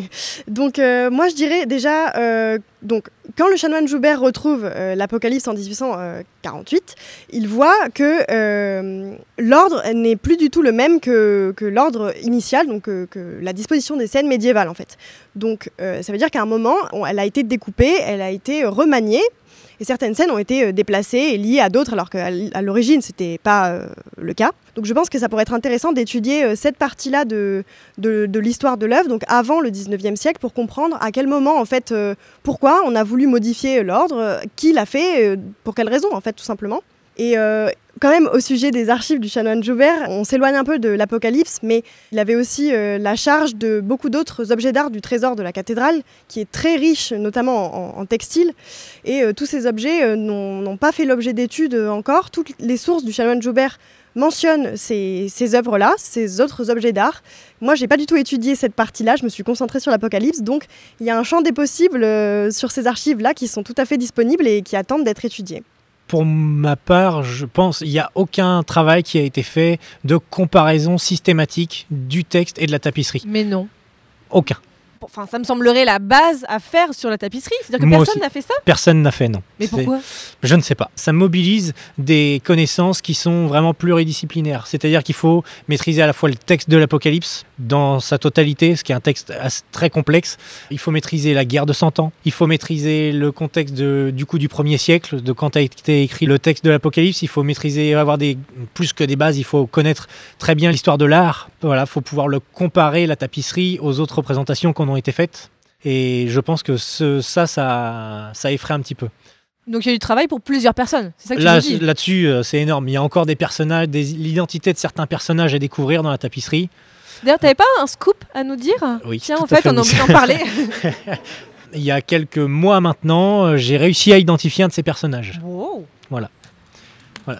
Donc, euh, moi, je dirais déjà, euh, donc, quand le chanoine Joubert retrouve euh, l'Apocalypse en dix-huit cent quarante-huit, il voit que euh, l'ordre n'est plus du tout le même que, que l'ordre initial, donc euh, que la disposition des scènes médiévales, en fait. Donc, euh, ça veut dire qu'à un moment, on, elle a été découpée, elle a été remaniée, et certaines scènes ont été déplacées et liées à d'autres, alors qu'à l'origine, ce n'était pas euh, le cas. Donc je pense que ça pourrait être intéressant d'étudier euh, cette partie-là de, de, de l'histoire de l'œuvre, donc avant le dix-neuvième siècle, pour comprendre à quel moment, en fait, euh, pourquoi on a voulu modifier l'ordre, euh, qui l'a fait, euh, pour quelles raisons, en fait, tout simplement. Et euh, quand même, au sujet des archives du chanoine Joubert, on s'éloigne un peu de l'Apocalypse, mais il avait aussi euh, la charge de beaucoup d'autres objets d'art du trésor de la cathédrale, qui est très riche, notamment en, en textile. Et euh, tous ces objets euh, n'ont, n'ont pas fait l'objet d'études euh, encore. Toutes les sources du chanoine Joubert mentionnent ces, ces œuvres-là, ces autres objets d'art. Moi, je n'ai pas du tout étudié cette partie-là, je me suis concentrée sur l'Apocalypse, donc il y a un champ des possibles euh, sur ces archives-là qui sont tout à fait disponibles et qui attendent d'être étudiées. Pour ma part, je pense qu'il n'y a aucun travail qui a été fait de comparaison systématique du texte et de la tapisserie. Mais non. Aucun. Enfin, ça me semblerait la base à faire sur la tapisserie. C'est-à-dire que Moi personne aussi. n'a fait ça? Personne n'a fait, non. Mais C'est... pourquoi? Je ne sais pas. Ça mobilise des connaissances qui sont vraiment pluridisciplinaires. C'est-à-dire qu'il faut maîtriser à la fois le texte de l'Apocalypse dans sa totalité, ce qui est un texte très complexe. Il faut maîtriser la guerre de Cent Ans. Il faut maîtriser le contexte de, du coup du premier siècle, de quand a été écrit le texte de l'Apocalypse. Il faut maîtriser, avoir des, plus que des bases, il faut connaître très bien l'histoire de l'art. Voilà, il faut pouvoir le comparer, la tapisserie, aux autres représentations qui en ont été faites. Et je pense que ce, ça, ça, ça effraie un petit peu. Donc il y a du travail pour plusieurs personnes, c'est ça que Là, tu me dis? Là-dessus, c'est énorme. Il y a encore des personnages, des, l'identité de certains personnages à découvrir dans la tapisserie. D'ailleurs, t'avais pas un scoop à nous dire? Oui. Tiens, en fait, fait, on a oublié d'en parler. Il y a quelques mois maintenant, j'ai réussi à identifier un de ces personnages. Wow. Voilà. Voilà.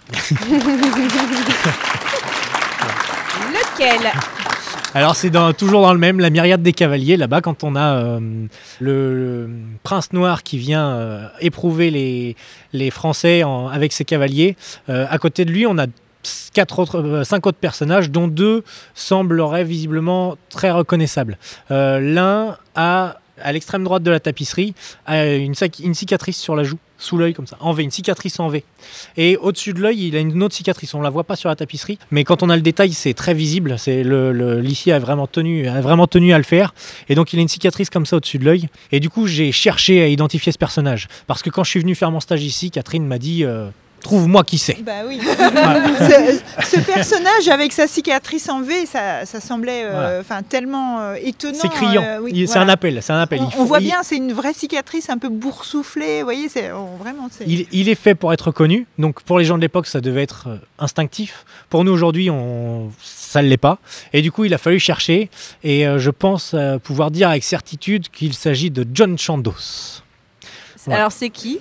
Lequel? Alors c'est dans, toujours dans le même, la myriade des cavaliers, là-bas, quand on a euh, le, le prince noir qui vient euh, éprouver les, les Français en, avec ses cavaliers. Euh, à côté de lui, on a quatre autres, euh, cinq autres personnages, dont deux sembleraient visiblement très reconnaissables. Euh, l'un a, à l'extrême droite de la tapisserie, a une, une cicatrice sur la joue, sous l'œil comme ça, en V, une cicatrice en V. Et au-dessus de l'œil, il a une autre cicatrice. On ne la voit pas sur la tapisserie, mais quand on a le détail, c'est très visible. C'est le, le, l'huissier a vraiment, tenu, a vraiment tenu à le faire. Et donc, il a une cicatrice comme ça au-dessus de l'œil. Et du coup, j'ai cherché à identifier ce personnage. Parce que quand je suis venu faire mon stage ici, Catherine m'a dit... Euh, trouve-moi qui c'est. Bah oui. ce, ce personnage avec sa cicatrice en V, ça, ça semblait euh, voilà. tellement euh, étonnant. C'est criant. Euh, oui, il, voilà. C'est un appel. C'est un appel. On, il faut, on voit il... bien, c'est une vraie cicatrice un peu boursouflée. Vous voyez, c'est oh, vraiment. C'est... Il, il est fait pour être reconnu. Donc pour les gens de l'époque, ça devait être euh, instinctif. Pour nous aujourd'hui, on... ça ne l'est pas. Et du coup, il a fallu chercher. Et euh, je pense euh, pouvoir dire avec certitude qu'il s'agit de John Chandos. Ouais. Alors c'est qui?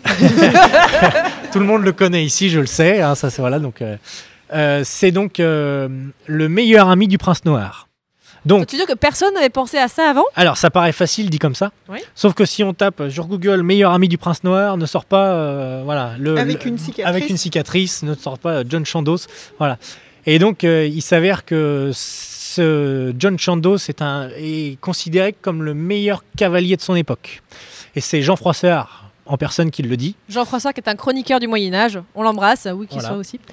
Tout le monde le connaît ici, je le sais. Hein, ça, c'est, voilà, donc, euh, euh, c'est donc euh, le meilleur ami du prince noir. Donc, Tu veux dire que personne n'avait pensé à ça avant? alors ça paraît facile dit comme ça. Oui. Sauf que si on tape sur Google meilleur ami du prince noir, ne sort pas euh, voilà le, Avec le- une cicatrice. avec une cicatrice, ne sort pas John Chandos. Voilà. Et donc euh, il s'avère que ce John Chandos est un est considéré comme le meilleur cavalier de son époque. Et c'est Jean Froissart en personne qui le dit. Jean Froissart qui est un chroniqueur du Moyen-Âge, on l'embrasse, oui qu'il Voilà. soit aussi.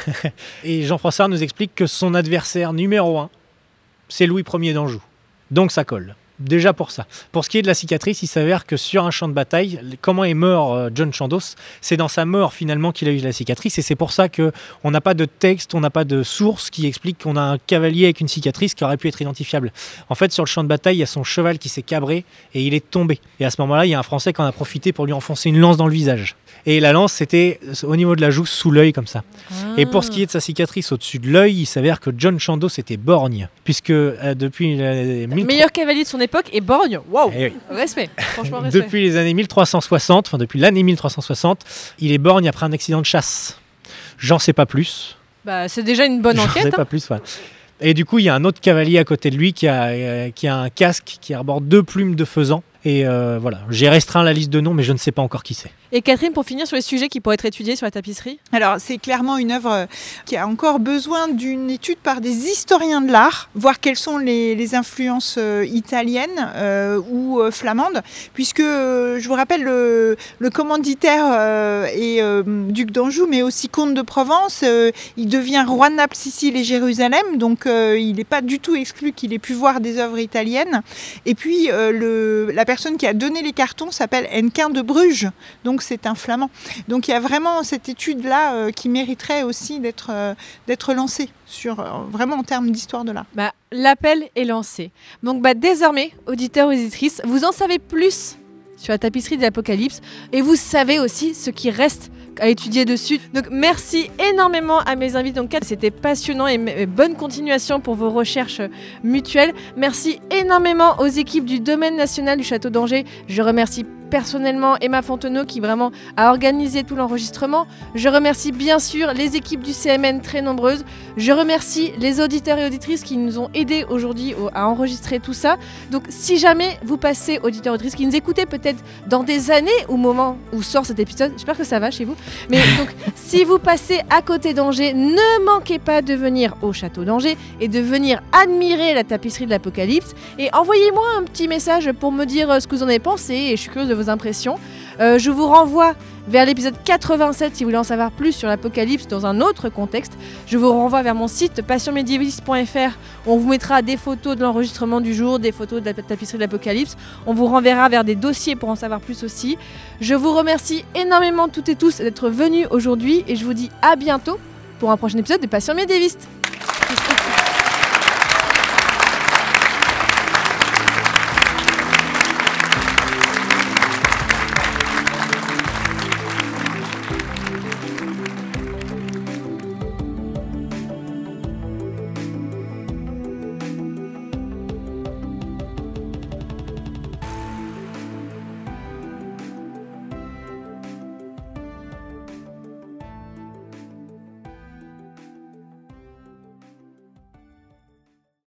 Et Jean Froissart nous explique que son adversaire numéro un, c'est Louis Ier d'Anjou. Donc ça colle. Déjà pour ça. Pour ce qui est de la cicatrice, il s'avère que sur un champ de bataille, comment est mort euh, John Chandos, c'est dans sa mort finalement qu'il a eu la cicatrice. Et c'est pour ça qu'on n'a pas de texte, on n'a pas de source qui explique qu'on a un cavalier avec une cicatrice qui aurait pu être identifiable. En fait, sur le champ de bataille, il y a son cheval qui s'est cabré et il est tombé. Et à ce moment-là, il y a un Français qui en a profité pour lui enfoncer une lance dans le visage. Et la lance, c'était au niveau de la joue, sous l'œil, comme ça. Et pour ce qui est de sa cicatrice au-dessus de l'œil, il s'avère que John Chandos était borgne, puisque euh, depuis les mille- Meilleur cavalier de son époque et borgne, waouh, Eh oui. respect, franchement respect. Depuis les années mille trois cent soixante, enfin depuis l'année mille trois cent soixante, il est borgne après un accident de chasse. J'en sais pas plus. Bah, c'est déjà une bonne J'en enquête. sais hein. pas plus. Voilà. Et du coup, il y a un autre cavalier à côté de lui qui a, euh, qui a un casque qui arbore deux plumes de faisan. Et euh, voilà, j'ai restreint la liste de noms, mais je ne sais pas encore qui c'est. Et Catherine, pour finir sur les sujets qui pourraient être étudiés sur la tapisserie. Alors, c'est clairement une œuvre qui a encore besoin d'une étude par des historiens de l'art, voir quelles sont les, les influences euh, italiennes euh, ou euh, flamandes, puisque, euh, je vous rappelle, le, le commanditaire euh, est euh, duc d'Anjou, mais aussi comte de Provence. Euh, il devient roi de Naples, Sicile et Jérusalem, donc euh, il n'est pas du tout exclu qu'il ait pu voir des œuvres italiennes. Et puis, euh, le, la personne qui a donné les cartons s'appelle Hennequin de Bruges, donc c'est un flamand. Donc il y a vraiment cette étude-là euh, qui mériterait aussi d'être euh, d'être lancée, sur, euh, vraiment en termes d'histoire de l'art. Bah, l'appel est lancé. Donc bah, désormais, auditeurs et auditrices, vous en savez plus sur la tapisserie de l'Apocalypse et vous savez aussi ce qui reste à étudier dessus. Donc merci énormément à mes invités. Donc c'était passionnant et, et bonne continuation pour vos recherches mutuelles. Merci énormément aux équipes du Domaine national du Château d'Angers. Je remercie personnellement Emma Fontenot qui vraiment a organisé tout l'enregistrement. Je remercie bien sûr les équipes du C M N très nombreuses. Je remercie les auditeurs et auditrices qui nous ont aidés aujourd'hui au- à enregistrer tout ça. Donc si jamais vous passez, auditeurs et auditrices qui nous écoutez peut-être dans des années au moment où sort cet épisode, j'espère que ça va chez vous. Mais donc si vous passez à côté d'Angers, ne manquez pas de venir au Château d'Angers et de venir admirer la tapisserie de l'Apocalypse. Et envoyez-moi un petit message pour me dire euh, ce que vous en avez pensé et je suis curieuse de vos impressions. Euh, je vous renvoie vers l'épisode quatre-vingt-sept si vous voulez en savoir plus sur l'Apocalypse dans un autre contexte. Je vous renvoie vers mon site passion médiéviste point f r où on vous mettra des photos de l'enregistrement du jour, des photos de la tapisserie de l'Apocalypse. On vous renverra vers des dossiers pour en savoir plus aussi. Je vous remercie énormément toutes et tous d'être venus aujourd'hui et je vous dis à bientôt pour un prochain épisode de Passion médiéviste.